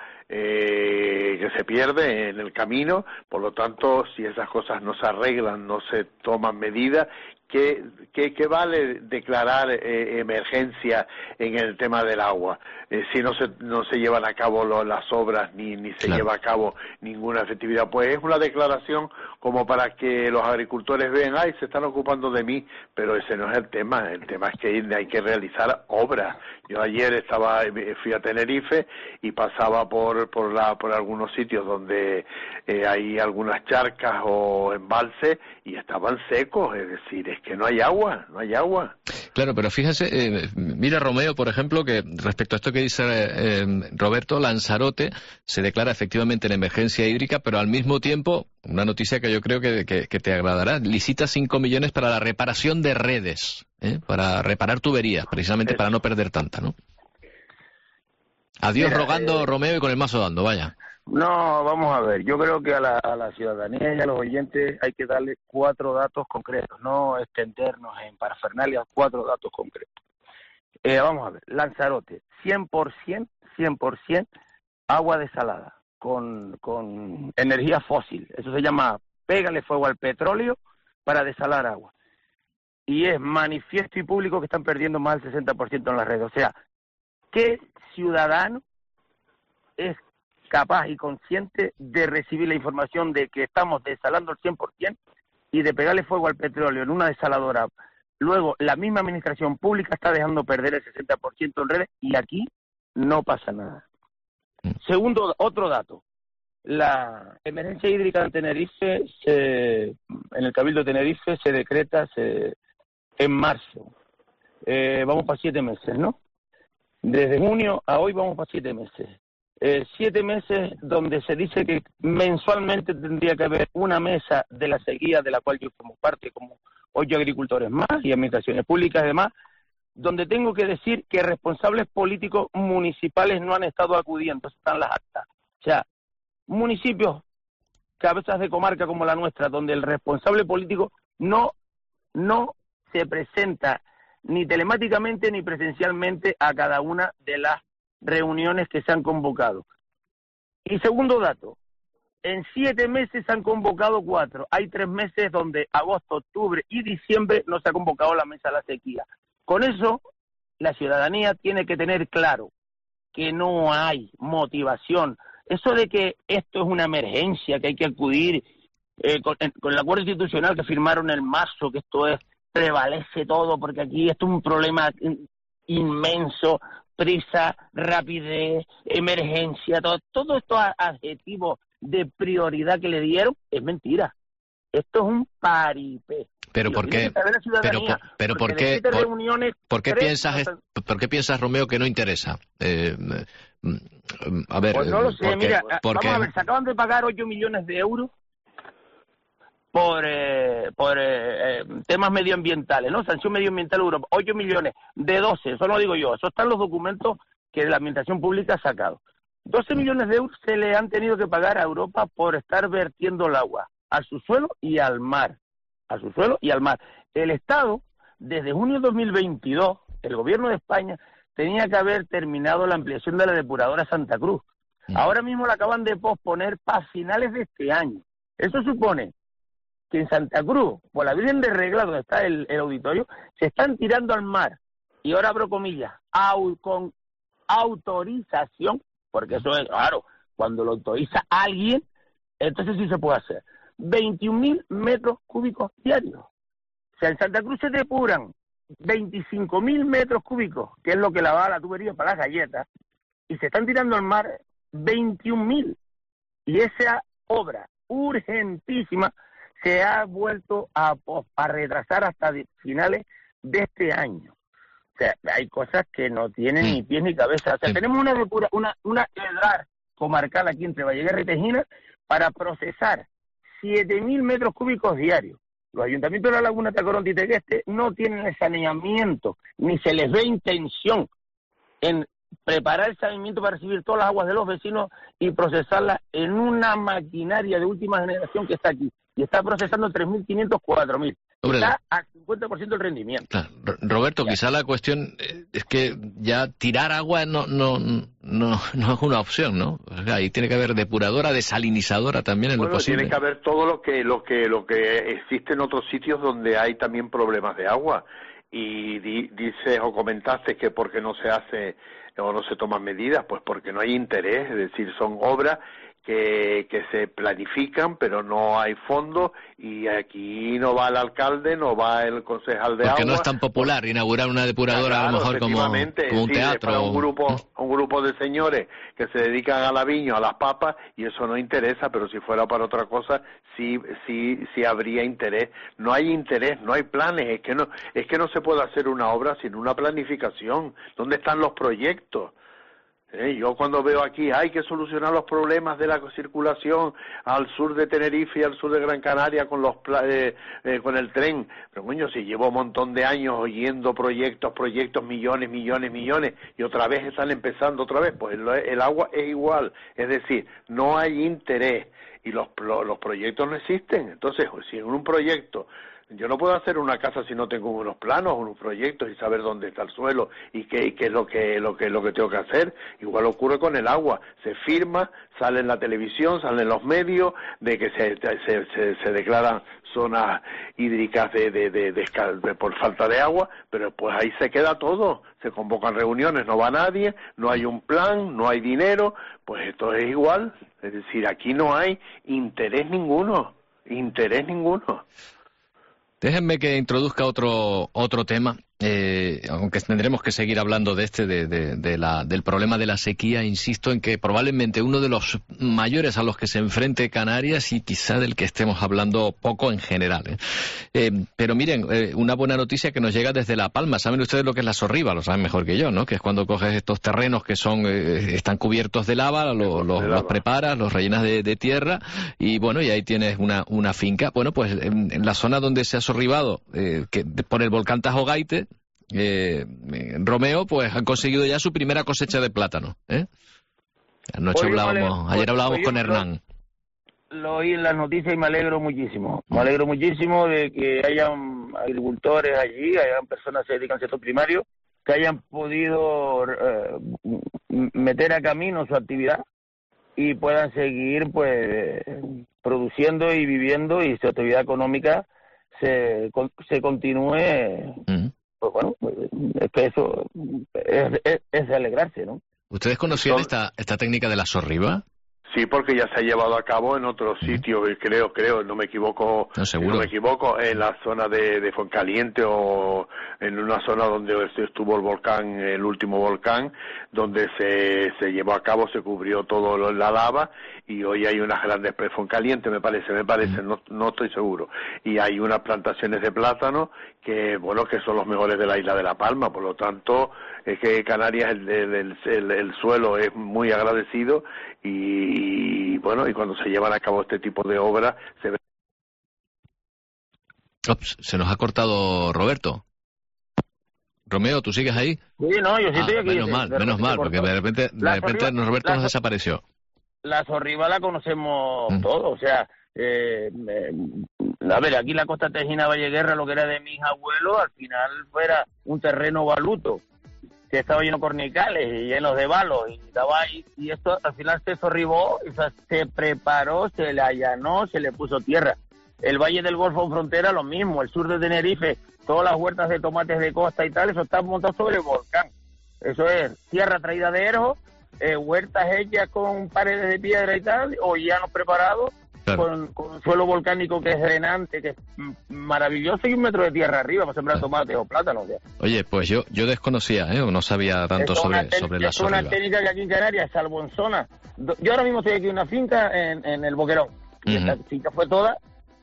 eh, que se pierde en el camino. Por lo tanto, si esas cosas no se arreglan, no se toman medidas, ¿qué, qué, qué vale declarar eh, emergencia en el tema del agua? Eh, si no se no se llevan a cabo lo, las obras, ni, ni se claro. lleva a cabo ninguna efectividad. Pues es una declaración como para que los agricultores vean, ay, se están ocupando de mí, pero ese no es el tema. El tema es que hay que realizar obras. Yo ayer estaba, fui a Tenerife y pasaba por por la por algunos sitios donde eh, hay algunas charcas o embalses y estaban secos, es decir, es que no hay agua, no hay agua. Claro, pero fíjese, eh, mira Romeo, por ejemplo, que respecto a esto que dice eh, Roberto, Lanzarote se declara efectivamente en emergencia hídrica, pero al mismo tiempo, una noticia que yo creo que, que, que te agradará, licita cinco millones para la reparación de redes, ¿eh? Para reparar tuberías, precisamente para no perder tanta, ¿no? Adiós Mira, rogando, eh, Romeo, y con el mazo dando, vaya. No, vamos a ver, yo creo que a la, a la ciudadanía y a los oyentes hay que darle cuatro datos concretos, no extendernos en parafernalias, cuatro datos concretos. Eh, vamos a ver, Lanzarote, cien por ciento, cien por ciento agua desalada, con, con energía fósil, eso se llama pégale fuego al petróleo para desalar agua. Y es manifiesto y público que están perdiendo más del sesenta por ciento en las redes, o sea, ¿qué ciudadano es capaz y consciente de recibir la información de que estamos desalando el cien por ciento y de pegarle fuego al petróleo en una desaladora? Luego, la misma administración pública está dejando perder el sesenta por ciento en redes y aquí no pasa nada. Segundo, otro dato. La emergencia hídrica en Tenerife, se, en el Cabildo de Tenerife, se decreta se, en marzo. Eh, vamos para siete meses, ¿no? Desde junio a hoy vamos para siete meses. Eh, siete meses donde se dice que mensualmente tendría que haber una mesa de la sequía, de la cual yo formo parte, como ocho agricultores más y administraciones públicas y demás, donde tengo que decir que responsables políticos municipales no han estado acudiendo, están las actas. O sea, municipios, cabezas de comarca como la nuestra, donde el responsable político no, no se presenta ni telemáticamente ni presencialmente a cada una de las reuniones que se han convocado. Y segundo dato, en siete meses se han convocado cuatro. Hay tres meses donde agosto, octubre y diciembre no se ha convocado la mesa de la sequía. Con eso, la ciudadanía tiene que tener claro que no hay motivación. Eso de que esto es una emergencia, que hay que acudir eh, con, con el acuerdo institucional que firmaron el marzo, que esto es prevalece todo, porque aquí esto es un problema inmenso, prisa, rapidez, emergencia, todo, todo estos adjetivos de prioridad que le dieron, es mentira. Esto es un paripé. Pero ¿por qué? Pero, pero ¿por qué? Por, reuniones, ¿por qué piensas, no, ¿por qué piensas, Romeo, que no interesa? Eh, a ver, pues no lo sé, porque, mira, porque... vamos a ver, se acaban de pagar ocho millones de euros por eh, por eh, eh, temas medioambientales, ¿no? Sanción medioambiental Europa, ocho millones de doce, eso no lo digo yo, eso están los documentos que la administración pública ha sacado. doce millones de euros se le han tenido que pagar a Europa por estar vertiendo el agua al subsuelo y al mar, al subsuelo y al mar. El Estado, desde junio de dos mil veintidós, el gobierno de España tenía que haber terminado la ampliación de la depuradora Santa Cruz. Ahora mismo la acaban de posponer para finales de este año. Eso supone que en Santa Cruz, por la Virgen de Regla, donde está el, el auditorio, se están tirando al mar, y ahora abro comillas, au, con autorización, porque eso es, claro, cuando lo autoriza alguien, entonces sí se puede hacer, veintiún mil metros cúbicos diarios. O sea, en Santa Cruz se depuran veinticinco mil metros cúbicos, que es lo que la va a la tubería para las galletas, y se están tirando al mar veintiún mil. Y esa obra urgentísima se ha vuelto a, a retrasar hasta finales de este año. O sea, hay cosas que no tienen ni pies ni cabeza. O sea, sí. tenemos una depura, una una edrar comarcal aquí entre Valleguerra y Tejina para procesar siete mil metros cúbicos diarios. Los ayuntamientos de la Laguna Tacoronte y Tegueste no tienen el saneamiento, ni se les ve intención en preparar el saneamiento para recibir todas las aguas de los vecinos y procesarlas en una maquinaria de última generación que está aquí. Y está procesando tres mil quinientos, cuatro mil. Está al cincuenta por ciento del rendimiento. Claro. Roberto, quizá la cuestión es que ya tirar agua no no no no es una opción, ¿no? O sea, ahí tiene que haber depuradora, desalinizadora también en bueno, lo posible. Tiene que haber todo lo que lo que lo que existe en otros sitios donde hay también problemas de agua. Y di, dices o comentaste que porque no se hace o no se toman medidas, pues porque no hay interés, es decir, son obras que, que se planifican, pero no hay fondos, y aquí no va el alcalde, no va el concejal de agua. Porque no es tan popular inaugurar una depuradora, claro, a lo mejor como, como un sí, teatro. Para un grupo, un grupo de señores que se dedican al viño, a las papas, y eso no interesa, pero si fuera para otra cosa, sí, sí, sí habría interés. No hay interés, no hay planes, es que no, es que no se puede hacer una obra sin una planificación. ¿Dónde están los proyectos? Eh, yo cuando veo aquí hay que solucionar los problemas de la circulación al sur de Tenerife y al sur de Gran Canaria con los eh, eh, con el tren, pero coño, si llevo un montón de años oyendo proyectos, proyectos, millones, millones, millones, y otra vez están empezando otra vez, pues el, el agua es igual, es decir, no hay interés y los los proyectos no existen. Entonces, si en un proyecto yo no puedo hacer una casa si no tengo unos planos, unos proyectos y saber dónde está el suelo y qué, y qué es lo que, lo que, lo que tengo que hacer. Igual ocurre con el agua. Se firma, sale en la televisión, sale en los medios de que se, se, se, se declaran zonas hídricas de, de, de, de, de por falta de agua, pero pues ahí se queda todo. Se convocan reuniones, no va nadie, no hay un plan, no hay dinero, pues esto es igual. Es decir, aquí no hay interés ninguno, interés ninguno. Déjenme que introduzca otro otro tema, eh, aunque tendremos que seguir hablando de este, de, de, de la, del problema de la sequía. Insisto en que probablemente uno de los mayores a los que se enfrente Canarias y quizá del que estemos hablando poco en general. ¿eh? Eh, pero miren, eh, una buena noticia que nos llega desde La Palma. ¿Saben ustedes lo que es la sorriba? Lo saben mejor que yo, ¿no? Que es cuando coges estos terrenos que son eh, están cubiertos de lava, lo, lo, de lava. los preparas, los rellenas de, de tierra y bueno, y ahí tienes una, una finca. Bueno, pues en, en la zona donde se ha sorribado eh, que, por el volcán Tajo Gaite, Eh, Romeo, pues han conseguido ya su primera cosecha de plátano. ¿eh? Anoche Oye, hablábamos, ayer hablábamos con Hernán. Lo, lo oí en las noticias y me alegro muchísimo. Me alegro muchísimo de que hayan agricultores allí, hayan personas que se dedican al sector primario, que hayan podido eh, meter a camino su actividad y puedan seguir pues produciendo y viviendo y su actividad económica se, se continúe. Uh-huh. Pues bueno, es que eso es, es, es de alegrarse, ¿no? ¿Ustedes conocían esta esta técnica de la sorriba? Sí, porque ya se ha llevado a cabo en otros sitios, creo, creo, no me equivoco, no, seguro. no me equivoco, en la zona de, de Fuencaliente o en una zona donde estuvo el volcán, el último volcán, donde se, se llevó a cabo, se cubrió todo lo, la lava y hoy hay unas grandes, Fuencaliente me parece, me parece, no, no estoy seguro, y hay unas plantaciones de plátano que, bueno, que son los mejores de la isla de La Palma, por lo tanto, es que Canarias, el, el, el, el suelo es muy agradecido y, y, bueno, y cuando se llevan a cabo este tipo de obras, se ve... Ops, se nos ha cortado Roberto. Romeo, ¿tú sigues ahí? Sí, no, yo sí ah, estoy aquí. Menos mal, menos mal, porque de repente, de repente Sorriba, Roberto nos desapareció. La Sorriba la conocemos mm. todos, o sea... Eh, eh, a ver, aquí la costa tejina Valleguerra, lo que era de mis abuelos, al final fuera un terreno baluto que estaba lleno de cornicales y lleno de balos y estaba ahí, y esto al final se sorribó, o sea, se preparó, se le allanó, se le puso tierra. El Valle del Golfo Frontera lo mismo, el sur de Tenerife, todas las huertas de tomates de costa y tal, eso está montado sobre el volcán. Eso es tierra traída de Erjo, eh, huertas hechas con paredes de piedra y tal, o llanos preparados. Claro. Con, con suelo volcánico que es drenante, que es maravilloso, y un metro de tierra arriba para sembrar tomates o plátanos. ¿Ya? Oye, pues yo yo desconocía, ¿eh? No sabía tanto sobre, ten, sobre la Es una técnica que aquí en Canarias, salvo en zona. Yo ahora mismo estoy aquí en una finca en, en el Boquerón, y uh-huh. esta finca fue toda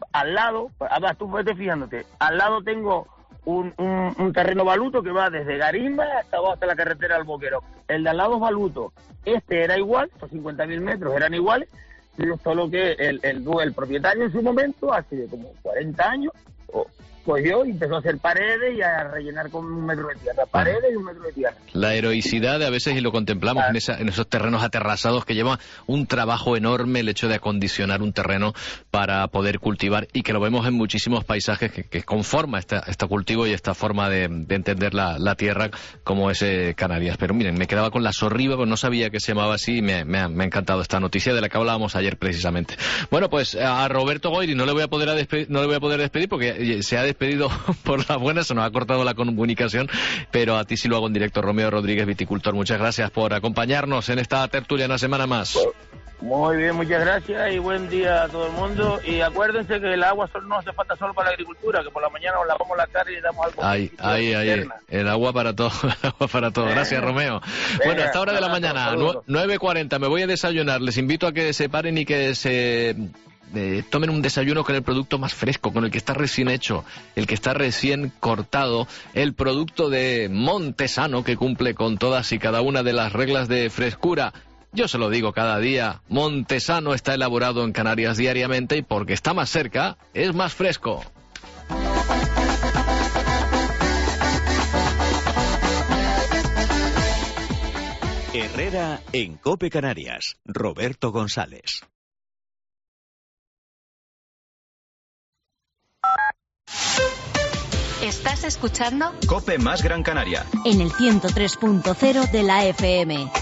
al lado, además tú puedes fijándote, al lado tengo un, un, un terreno baluto que va desde Garimba hasta abajo, hasta la carretera del Boquero. El de al lado es baluto. Este era igual, estos cincuenta mil metros eran iguales, solo que el, el, el propietario en su momento, hace como cuarenta años, cogió y empezó a hacer paredes y a rellenar con un metro de tierra, paredes y un metro de tierra. La heroicidad de a veces, y lo contemplamos en, esa, en esos terrenos aterrazados, que lleva un trabajo enorme el hecho de acondicionar un terreno para poder cultivar, y que lo vemos en muchísimos paisajes que, que conforma este, este cultivo y esta forma de, de entender la, la tierra, como es eh, Canarias. Pero miren, me quedaba con la sorriba, pues no sabía que se llamaba así, y me, me, ha, me ha encantado esta noticia de la que hablábamos ayer precisamente. Bueno, pues a Roberto Goyri no le voy a poder, a despedir, no le voy a poder despedir porque se ha despedido por la buena, se nos ha cortado la comunicación, pero a ti sí lo hago en directo. Romeo Rodríguez, viticultor, muchas gracias por acompañarnos en esta tertulia una semana más. Muy bien, muchas gracias y buen día a todo el mundo. Y acuérdense que el agua solo, no hace falta solo para la agricultura, que por la mañana nos lavamos la cara y le damos algo. Ahí, ahí, ahí, el agua para todo, el agua para todo. Gracias, Romeo. Venga, bueno, hasta hora de la mañana, nueve cuarenta, me voy a desayunar. Les invito a que se paren y que se... Eh, tomen un desayuno con el producto más fresco, con el que está recién hecho, el que está recién cortado, el producto de Montesano, que cumple con todas y cada una de las reglas de frescura. Yo se lo digo cada día, Montesano está elaborado en Canarias diariamente, y porque está más cerca, es más fresco. Herrera en COPE Canarias, Roberto González. ¿Estás escuchando? COPE más Gran Canaria. En el ciento tres punto cero de la F M.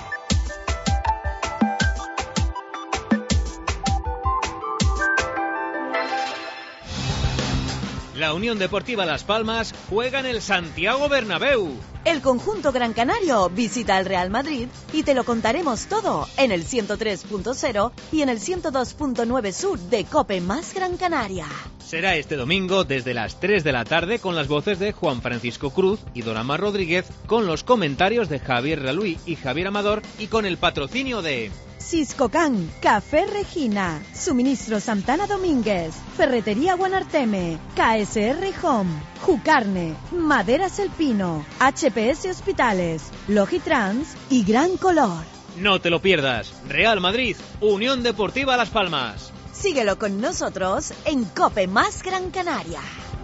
La Unión Deportiva Las Palmas juega en el Santiago Bernabéu. El conjunto gran canario visita al Real Madrid y te lo contaremos todo en el ciento tres punto cero y en el ciento dos punto nueve Sur de COPE más Gran Canaria. Será este domingo desde las tres de la tarde con las voces de Juan Francisco Cruz y Don Amar Rodríguez, con los comentarios de Javier Raluí y Javier Amador y con el patrocinio de... Siscocan, Café Regina, Suministro Santana Domínguez, Ferretería Guanarteme, K S R Home, Jucarne, Maderas El Pino, H P S Hospitales, Logitrans y Gran Color. No te lo pierdas. Real Madrid, Unión Deportiva Las Palmas. Síguelo con nosotros en COPE más Gran Canaria.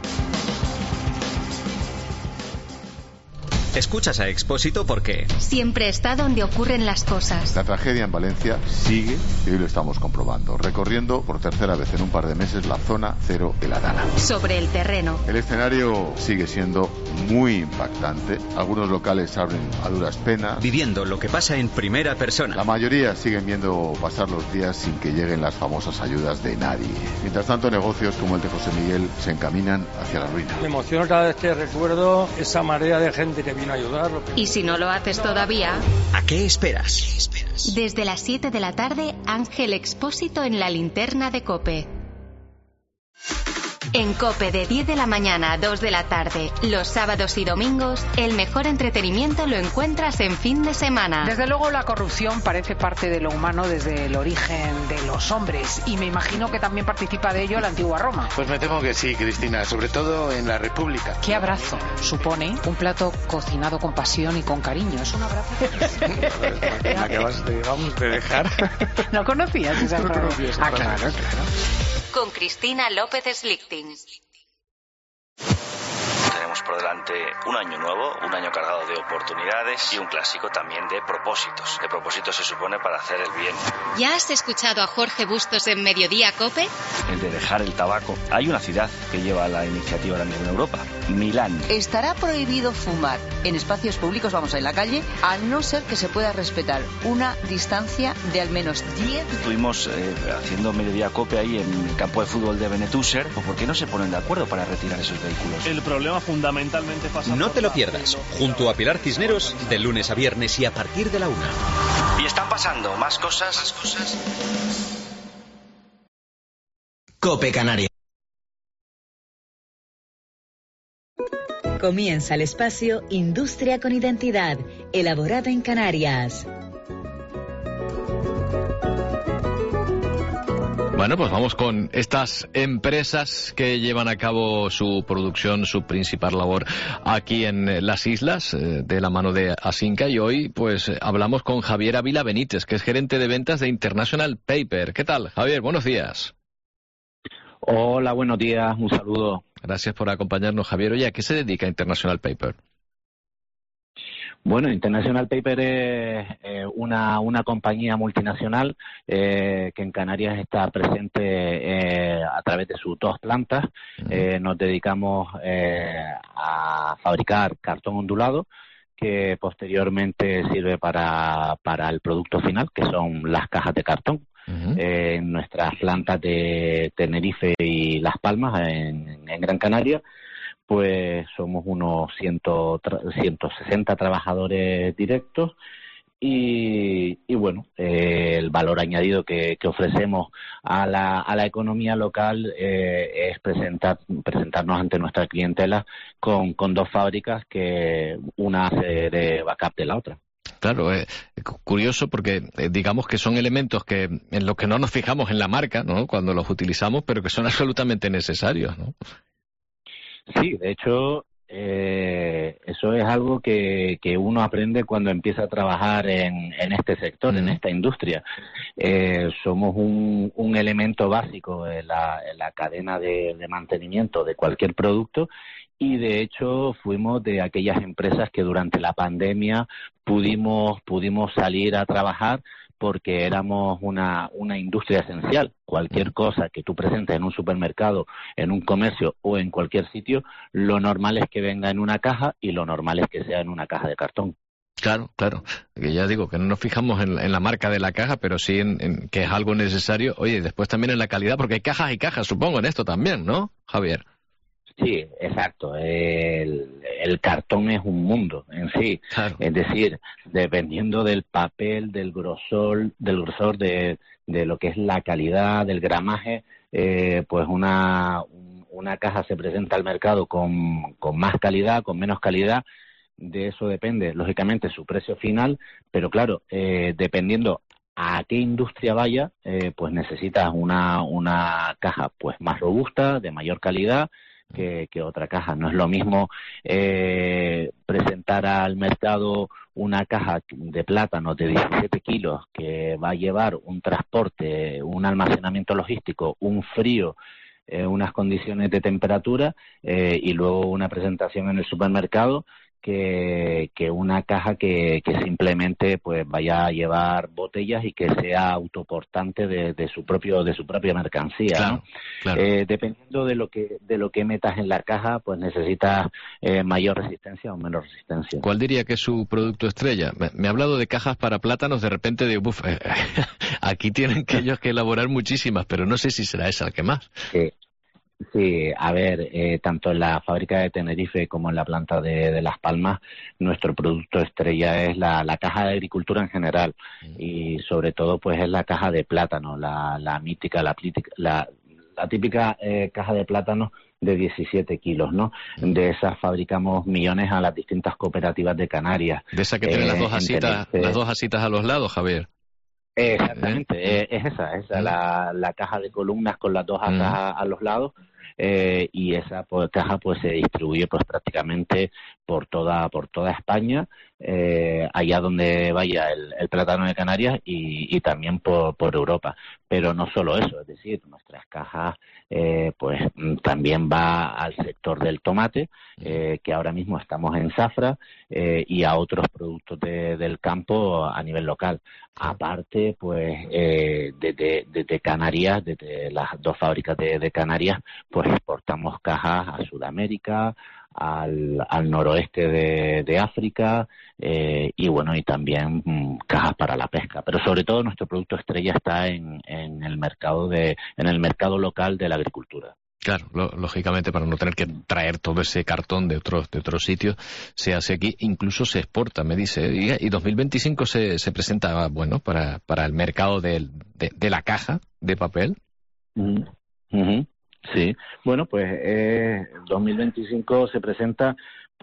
Escuchas a Expósito porque... Siempre está donde ocurren las cosas. La tragedia en Valencia sigue, y hoy lo estamos comprobando, recorriendo por tercera vez en un par de meses la zona cero de la Dana. Sobre el terreno. El escenario sigue siendo muy impactante. Algunos locales abren a duras penas. Viviendo lo que pasa en primera persona. La mayoría siguen viendo pasar los días sin que lleguen las famosas ayudas de nadie. Mientras tanto, negocios como el de José Miguel se encaminan hacia la ruina. Me emociono cada vez que recuerdo esa marea de gente que viene a ayudar. Y si no lo haces todavía... ¿A qué esperas? ¿Qué esperas? Desde las siete de la tarde, Ángel Expósito en la linterna de COPE. En COPE de diez de la mañana a dos de la tarde, los sábados y domingos, el mejor entretenimiento lo encuentras en fin de semana. Desde luego la corrupción parece parte de lo humano desde el origen de los hombres, y me imagino que también participa de ello la antigua Roma. Pues me temo que sí, Cristina, sobre todo en la República. ¿Qué abrazo supone un plato cocinado con pasión y con cariño? Es un abrazo. Me acabas de, vamos, de dejar. ¿No conocías esa no frase? conocías Ah, claro, claro. Con Cristina López Slichting. Tenemos por delante un año nuevo, un año cargado de oportunidades y un clásico también de propósitos. De propósitos se supone para hacer el bien. ¿Ya has escuchado a Jorge Bustos en Mediodía COPE? El de dejar el tabaco. Hay una ciudad que lleva la iniciativa ahora mismo en Europa, Milán. Estará prohibido fumar en espacios públicos, vamos, en la calle, a no ser que se pueda respetar una distancia de al menos diez. Estuvimos eh, haciendo Mediodía COPE ahí en el campo de fútbol de Benetúser. ¿Por qué no se ponen de acuerdo para retirar esos vehículos? El problema fundamentalmente pasa... No te lo pierdas, junto a Pilar Cisneros, de lunes a viernes y a partir de la una. Y están pasando más cosas. Más cosas. COPE Canarias. Comienza el espacio Industria con Identidad, elaborada en Canarias. Bueno, pues vamos con estas empresas que llevan a cabo su producción, su principal labor aquí en las islas, eh, de la mano de Asinca, y hoy pues hablamos con Javier Ávila Benítez, que es gerente de ventas de International Paper. ¿Qué tal, Javier? Buenos días. Hola, buenos días, un saludo. Gracias por acompañarnos, Javier. Oye, ¿a qué se dedica International Paper? Bueno, International Paper es eh, una, una compañía multinacional eh, que en Canarias está presente eh, a través de sus dos plantas. Uh-huh. Eh, nos dedicamos eh, a fabricar cartón ondulado, que posteriormente sirve para, para el producto final, que son las cajas de cartón. Uh-huh. Eh, en nuestras plantas de Tenerife y Las Palmas, en, en Gran Canaria, pues somos unos ciento sesenta trabajadores directos y, y bueno, eh, el valor añadido que, que ofrecemos a la, a la economía local eh, es presentar, presentarnos ante nuestra clientela con, con dos fábricas que una hace de backup de la otra. Claro, eh, curioso porque eh, digamos que son elementos que en los que no nos fijamos en la marca, ¿no?, cuando los utilizamos, pero que son absolutamente necesarios, ¿no? Sí, de hecho, eh, eso es algo que, que uno aprende cuando empieza a trabajar en, en este sector, mm. en esta industria. Eh, somos un, un elemento básico en la, en la cadena de, de mantenimiento de cualquier producto y, de hecho, fuimos de aquellas empresas que durante la pandemia pudimos, pudimos salir a trabajar porque éramos una, una industria esencial. Cualquier cosa que tú presentes en un supermercado, en un comercio o en cualquier sitio, lo normal es que venga en una caja y lo normal es que sea en una caja de cartón. Claro, claro. Que ya digo, que no nos fijamos en, en la marca de la caja, pero sí en, en que es algo necesario. Oye, y después también en la calidad, porque hay cajas y cajas, supongo, en esto también, ¿no, Javier? Sí, exacto. El, el cartón es un mundo en sí. Claro. Es decir, dependiendo del papel, del grosor, del grosor de, de lo que es la calidad, del gramaje, eh, pues una, una caja se presenta al mercado con, con más calidad, con menos calidad. De eso depende, lógicamente, su precio final, pero claro, eh, dependiendo a qué industria vaya, eh, pues necesitas una, una caja pues más robusta, de mayor calidad, Que, que otra caja. No es lo mismo eh, presentar al mercado una caja de plátanos de diecisiete kilos que va a llevar un transporte, un almacenamiento logístico, un frío, eh, unas condiciones de temperatura eh, y luego una presentación en el supermercado que, que una caja que, que simplemente pues vaya a llevar botellas y que sea autoportante de, de su propio de su propia mercancía, claro, ¿no? Claro. Eh, dependiendo de lo que de lo que metas en la caja, pues necesitas eh, mayor resistencia o menos resistencia. ¿Cuál diría que es su producto estrella? Me, me ha hablado de cajas para plátanos, de repente digo, uf, eh, aquí tienen que ellos que elaborar muchísimas, pero no sé si será esa el que más. Sí. Sí, a ver, eh, tanto en la fábrica de Tenerife como en la planta de, de Las Palmas, nuestro producto estrella es la, la caja de agricultura en general mm. y sobre todo pues es la caja de plátano, la, la mítica, la, la, la típica eh, caja de plátano de diecisiete kilos, ¿no? Mm. De esas fabricamos millones a las distintas cooperativas de Canarias. De esa que tienen eh, las dos asitas, las dos asitas a los lados, Javier. Exactamente, ¿Eh? es esa, esa, ¿Eh? la, la caja de columnas con las dos asas mm. a, a los lados eh, y esa pues, caja pues se distribuye pues prácticamente por toda por toda España, eh, allá donde vaya el, el plátano de Canarias y, y también por, por Europa. Pero no solo eso, es decir, nuestras cajas eh, pues también va al sector del tomate, eh, que ahora mismo estamos en zafra, eh, y a otros productos de, del campo a nivel local. Aparte, pues, eh, desde, desde Canarias, desde las dos fábricas de, de Canarias, pues exportamos cajas a Sudamérica, al, al noroeste de, de África, eh, y bueno, y también mmm, cajas para la pesca. Pero sobre todo nuestro producto estrella está en, en el mercado de, en el mercado local de la agricultura. Claro, lo, lógicamente para no tener que traer todo ese cartón de otros de otros sitios, se hace aquí, incluso se exporta, me dice, y, y dos mil veinticinco se, se presenta, bueno, para, para el mercado de, de, de la caja de papel. Uh-huh. Uh-huh. Sí, bueno, pues eh, dos mil veinticinco se presenta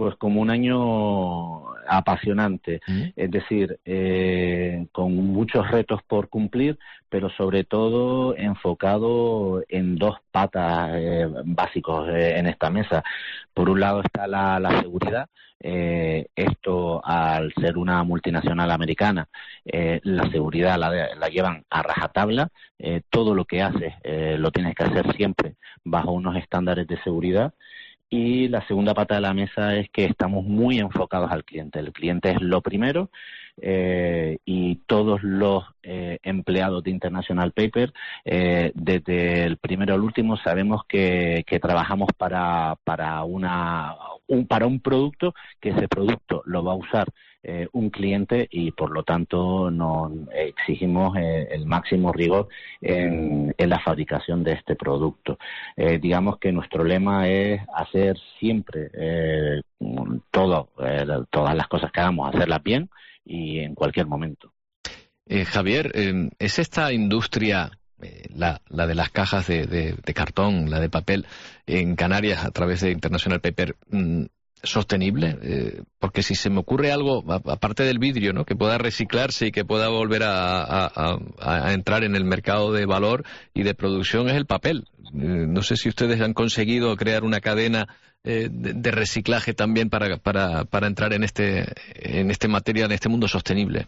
pues como un año apasionante, mm. es decir, eh, con muchos retos por cumplir, pero sobre todo enfocado en dos patas eh, básicos eh, en esta mesa. Por un lado está la, la seguridad. Eh, esto, al ser una multinacional americana, eh, la seguridad la, la llevan a rajatabla. Eh, todo lo que haces eh, lo tienes que hacer siempre bajo unos estándares de seguridad. Y la segunda pata de la mesa es que estamos muy enfocados al cliente. El cliente es lo primero, eh, y todos los eh, empleados de International Paper, eh, desde el primero al último, sabemos que, que trabajamos para, para, una, un, para un producto, que ese producto lo va a usar eh, un cliente, y por lo tanto nos exigimos eh, el máximo rigor en, en la fabricación de este producto. Eh, digamos que nuestro lema es hacer siempre eh, todo, eh, todas las cosas que hagamos, hacerlas bien y en cualquier momento. Eh, Javier, eh, ¿es esta industria, eh, la, la de las cajas de, de, de cartón, la de papel, en Canarias a través de International Paper, mmm, sostenible? Eh, porque si se me ocurre algo, aparte del vidrio, ¿no?, que pueda reciclarse y que pueda volver a, a, a, a entrar en el mercado de valor y de producción, es el papel. Eh, no sé si ustedes han conseguido crear una cadena eh, de, de reciclaje también para, para, para entrar en este, en este materia, en este mundo sostenible.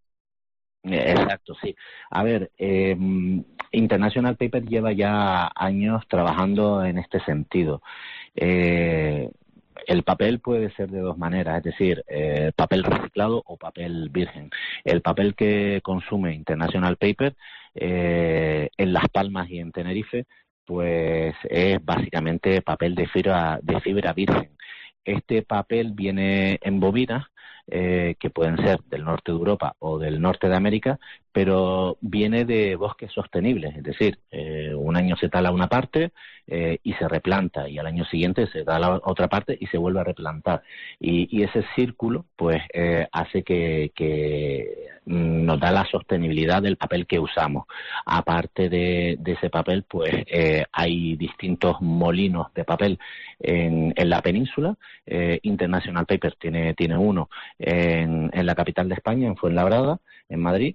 Exacto, sí. A ver, eh, International Paper lleva ya años trabajando en este sentido. Eh, El papel puede ser de dos maneras, es decir, eh, papel reciclado o papel virgen. El papel que consume International Paper eh, en Las Palmas y en Tenerife, pues es básicamente papel de fibra, de fibra virgen. Este papel viene en bobinas, eh, que pueden ser del norte de Europa o del norte de América, pero viene de bosques sostenibles, es decir, eh, un año se tala una parte eh, y se replanta, y al año siguiente se tala otra parte y se vuelve a replantar. Y, y ese círculo pues eh, hace que, que nos da la sostenibilidad del papel que usamos. Aparte de, de ese papel, pues eh, hay distintos molinos de papel en, en la península. Eh, International Paper tiene, tiene uno en, en la capital de España, en Fuenlabrada, en Madrid.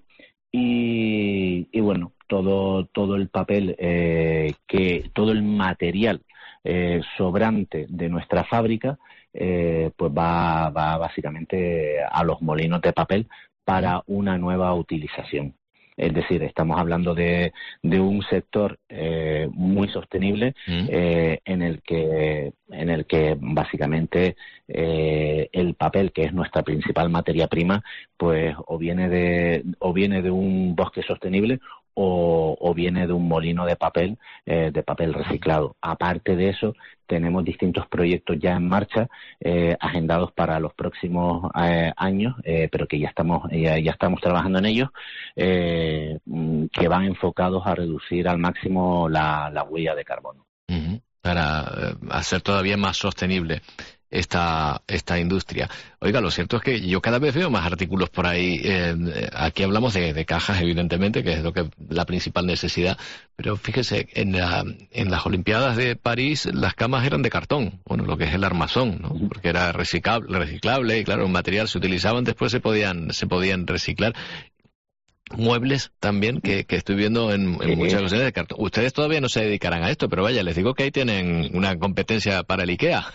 Y, y bueno, todo todo el papel, eh, que todo el material eh, sobrante de nuestra fábrica, eh, pues va, va básicamente a los molinos de papel para una nueva utilización. Es decir, estamos hablando de, de un sector eh, muy sostenible, mm. eh, en el que en el que básicamente eh, el papel, que es nuestra principal materia prima, pues o viene de o viene de un bosque sostenible o, o viene de un molino de papel, eh, de papel reciclado. Aparte de eso, tenemos distintos proyectos ya en marcha, eh, agendados para los próximos eh, años, eh, pero que ya estamos ya, ya estamos trabajando en ellos, eh, que van enfocados a reducir al máximo la, la huella de carbono. Uh-huh. Para hacer todavía más sostenible esta esta industria. Oiga, lo cierto es que yo cada vez veo más artículos por ahí. Eh, aquí hablamos de, de cajas, evidentemente, que es lo que la principal necesidad, pero fíjese, en, la, en las Olimpiadas de París las camas eran de cartón, bueno, lo que es el armazón, ¿no? Porque era reciclable, reciclable y claro, un material se utilizaban, después se podían se podían reciclar. Muebles también, que, que estoy viendo en, en muchas ocasiones de cartón. Ustedes todavía no se dedicarán a esto, pero vaya, les digo que ahí tienen una competencia para el IKEA.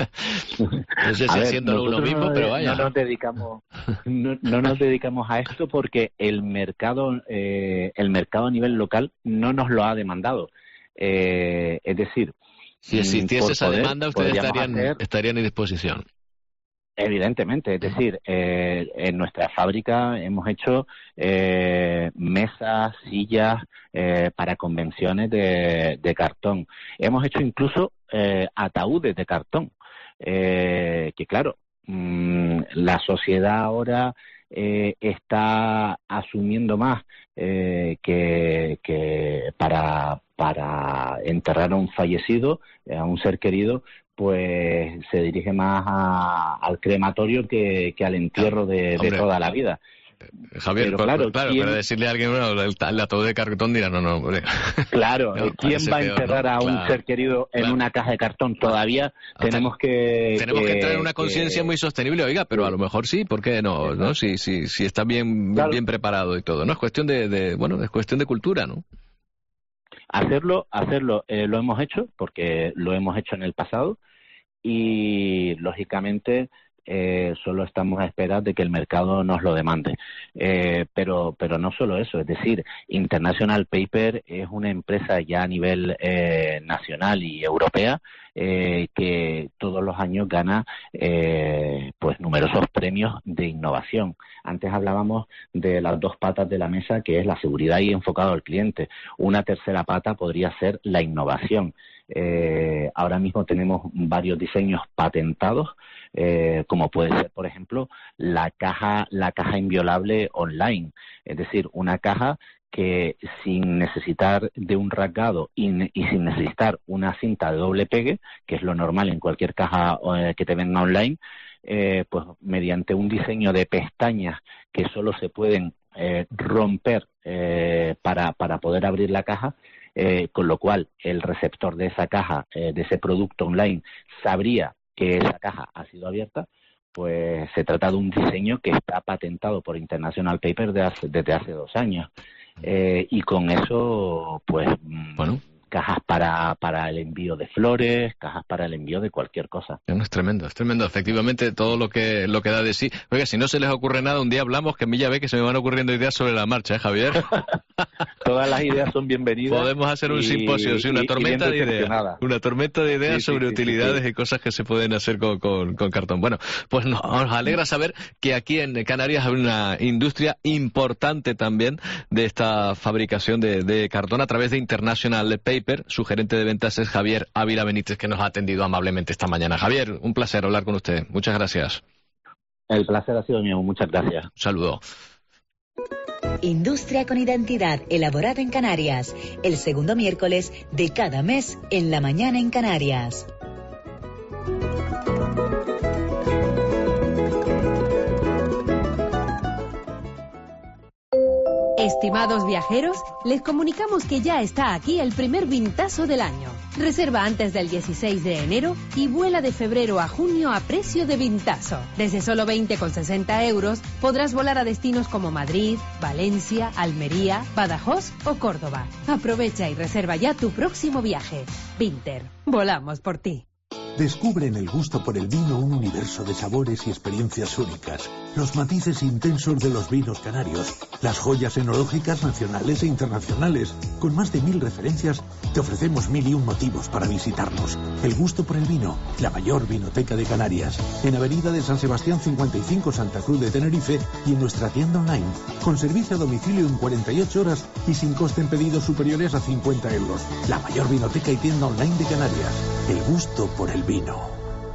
No sé si haciéndolo uno mismo, no, pero vaya. No nos dedicamos, no, no nos dedicamos a esto porque el mercado, eh, el mercado a nivel local no nos lo ha demandado. Eh, es decir, si existiese esa poder, demanda, ustedes estarían, hacer... estarían en disposición. Evidentemente, es decir, eh, en nuestra fábrica hemos hecho eh, mesas, sillas eh, para convenciones de, de cartón. Hemos hecho incluso eh, ataúdes de cartón, eh, que claro, mmm, la sociedad ahora eh, está asumiendo más eh, que, que para, para enterrar a un fallecido, a un ser querido, pues se dirige más a, al crematorio que, que al entierro de, de toda la vida. Javier, pero, por, claro, claro ¿quién... pero decirle a alguien, bueno, el, el ataúd de cartón dirá, no, no, hombre. Claro, no, ¿quién va a enterrar peor, ¿no? a un claro, ser querido en claro. una caja de cartón? Todavía Hasta tenemos que... Tenemos que, que entrar en una que... conciencia muy sostenible, oiga, pero a lo mejor sí, ¿por qué no? ¿no? Si, si, si está bien, claro. bien preparado y todo, ¿no? Es cuestión de, de, bueno, es cuestión de cultura, ¿no? Hacerlo, hacerlo, eh, lo hemos hecho, porque lo hemos hecho en el pasado, y lógicamente... Eh, solo estamos a esperar de que el mercado nos lo demande. Eh, pero, pero no solo eso, es decir, International Paper es una empresa ya a nivel eh, nacional y europea eh, que todos los años gana eh, pues numerosos premios de innovación. Antes hablábamos de las dos patas de la mesa, que es la seguridad y enfocado al cliente. Una tercera pata podría ser la innovación. Eh, ahora mismo tenemos varios diseños patentados, eh, como puede ser, por ejemplo, la caja, la caja inviolable online, es decir, una caja que sin necesitar de un rasgado y, y sin necesitar una cinta de doble pegue, que es lo normal en cualquier caja eh, que te venga online, eh, pues mediante un diseño de pestañas que solo se pueden eh, romper eh, para, para poder abrir la caja, Eh, con lo cual el receptor de esa caja, eh, de ese producto online, sabría que esa caja ha sido abierta, pues se trata de un diseño que está patentado por International Paper de hace, desde hace dos años. Eh, y con eso, pues, bueno, cajas para, para el envío de flores, cajas para el envío de cualquier cosa. Es tremendo, es tremendo. Efectivamente, todo lo que lo que da de sí. Oiga, si no se les ocurre nada, un día hablamos, que a mí ya ve que se me van ocurriendo ideas sobre la marcha, ¿eh, Javier? Todas las ideas son bienvenidas. Podemos hacer un y, simposio, sí, una y, tormenta y de ideas. Una tormenta de ideas sí, sobre sí, utilidades sí, sí. y cosas que se pueden hacer con, con, con cartón. Bueno, pues nos, nos alegra saber que aquí en Canarias hay una industria importante también de esta fabricación de, de cartón a través de International Paper. Su gerente de ventas es Javier Ávila Benítez, que nos ha atendido amablemente esta mañana. Javier, un placer hablar con usted. Muchas gracias. El placer ha sido mío. Muchas gracias. Un saludo. Industria con identidad, elaborada en Canarias. El segundo miércoles de cada mes en la mañana en Canarias. Estimados viajeros, les comunicamos que ya está aquí el primer vintazo del año. Reserva antes del dieciséis de enero y vuela de febrero a junio a precio de vintazo. Desde solo veinte con sesenta euros podrás volar a destinos como Madrid, Valencia, Almería, Badajoz o Córdoba. Aprovecha y reserva ya tu próximo viaje. Vinter, volamos por ti. Descubre en el gusto por el vino un universo de sabores y experiencias únicas, los matices intensos de los vinos canarios, las joyas enológicas nacionales e internacionales. Con más de mil referencias, te ofrecemos mil y un motivos para visitarnos. El gusto por el vino, la mayor vinoteca de Canarias, en Avenida de San Sebastián cincuenta y cinco, Santa Cruz de Tenerife, y en nuestra tienda online, con servicio a domicilio en cuarenta y ocho horas y sin coste en pedidos superiores a cincuenta euros. La mayor vinoteca y tienda online de Canarias. El gusto por el vino.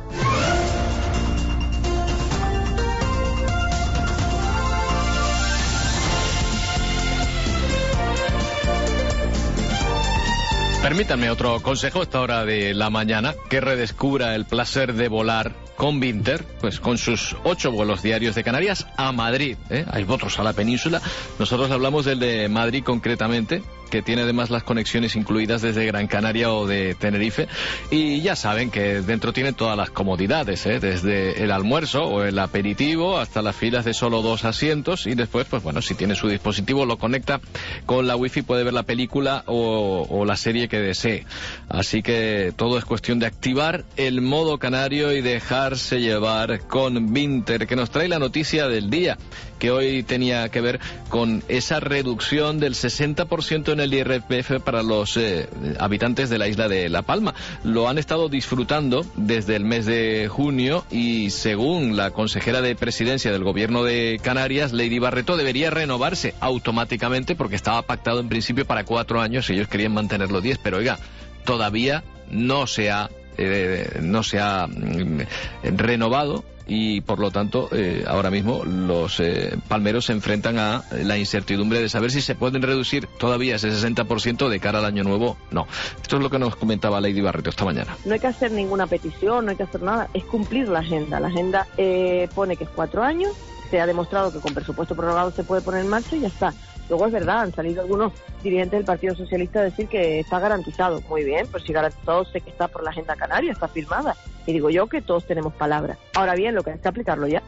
Permítanme otro consejo a esta hora de la mañana, que redescubra el placer de volar con Vinter, pues con sus ocho vuelos diarios de Canarias a Madrid, ¿eh? Hay otros a la península. Nosotros hablamos del de Madrid concretamente, que tiene además las conexiones incluidas desde Gran Canaria o de Tenerife, y ya saben que dentro tiene todas las comodidades, ¿eh? Desde el almuerzo o el aperitivo hasta las filas de solo dos asientos, y después, pues bueno, si tiene su dispositivo, lo conecta con la wifi, puede ver la película o, o la serie que desee. Así que todo es cuestión de activar el modo canario y dejarse llevar con Vinter, que nos trae la noticia del día, que hoy tenía que ver con esa reducción del sesenta por ciento en el I R P F para los eh, habitantes de la isla de La Palma. Lo han estado disfrutando desde el mes de junio y, según la consejera de Presidencia del Gobierno de Canarias, Lady Barreto, debería renovarse automáticamente porque estaba pactado en principio para cuatro años y ellos querían mantenerlo diez, pero oiga, todavía no se ha eh, no se ha mm, renovado. Y por lo tanto, eh, ahora mismo los eh, palmeros se enfrentan a la incertidumbre de saber si se pueden reducir todavía ese sesenta por ciento de cara al año nuevo. No. Esto es lo que nos comentaba Lady Barreto esta mañana. No hay que hacer ninguna petición, no hay que hacer nada, es cumplir la agenda. La agenda eh, pone que es cuatro años se ha demostrado que con presupuesto prorrogado se puede poner en marcha y ya está. Luego es verdad, han salido algunos dirigentes del Partido Socialista a decir que está garantizado. Muy bien, pues si garantizado sé que está por la agenda canaria, está firmada. Y digo yo que todos tenemos palabra. Ahora bien, lo que hay que aplicarlo ya.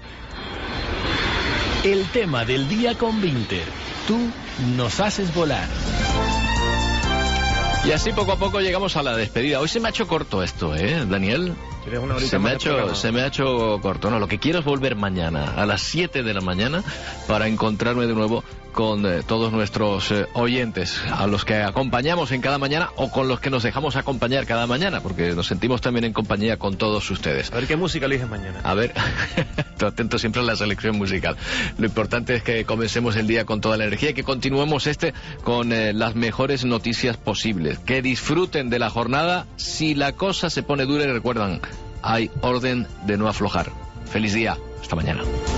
El tema del día con Vinter. Tú nos haces volar. Y así poco a poco llegamos a la despedida. Hoy se me ha hecho corto esto, ¿eh, Daniel? Se me, ha hecho, se me ha hecho corto. No, lo que quiero es volver mañana a las siete de la mañana para encontrarme de nuevo con eh, todos nuestros eh, oyentes, a los que acompañamos en cada mañana o con los que nos dejamos acompañar cada mañana, porque nos sentimos también en compañía con todos ustedes. A ver qué música eliges mañana. A ver, estoy atento siempre a la selección musical. Lo importante es que comencemos el día con toda la energía y que continuemos este con eh, las mejores noticias posibles. Que disfruten de la jornada. Si la cosa se pone dura, y recuerdan, hay orden de no aflojar. Feliz día. Hasta mañana.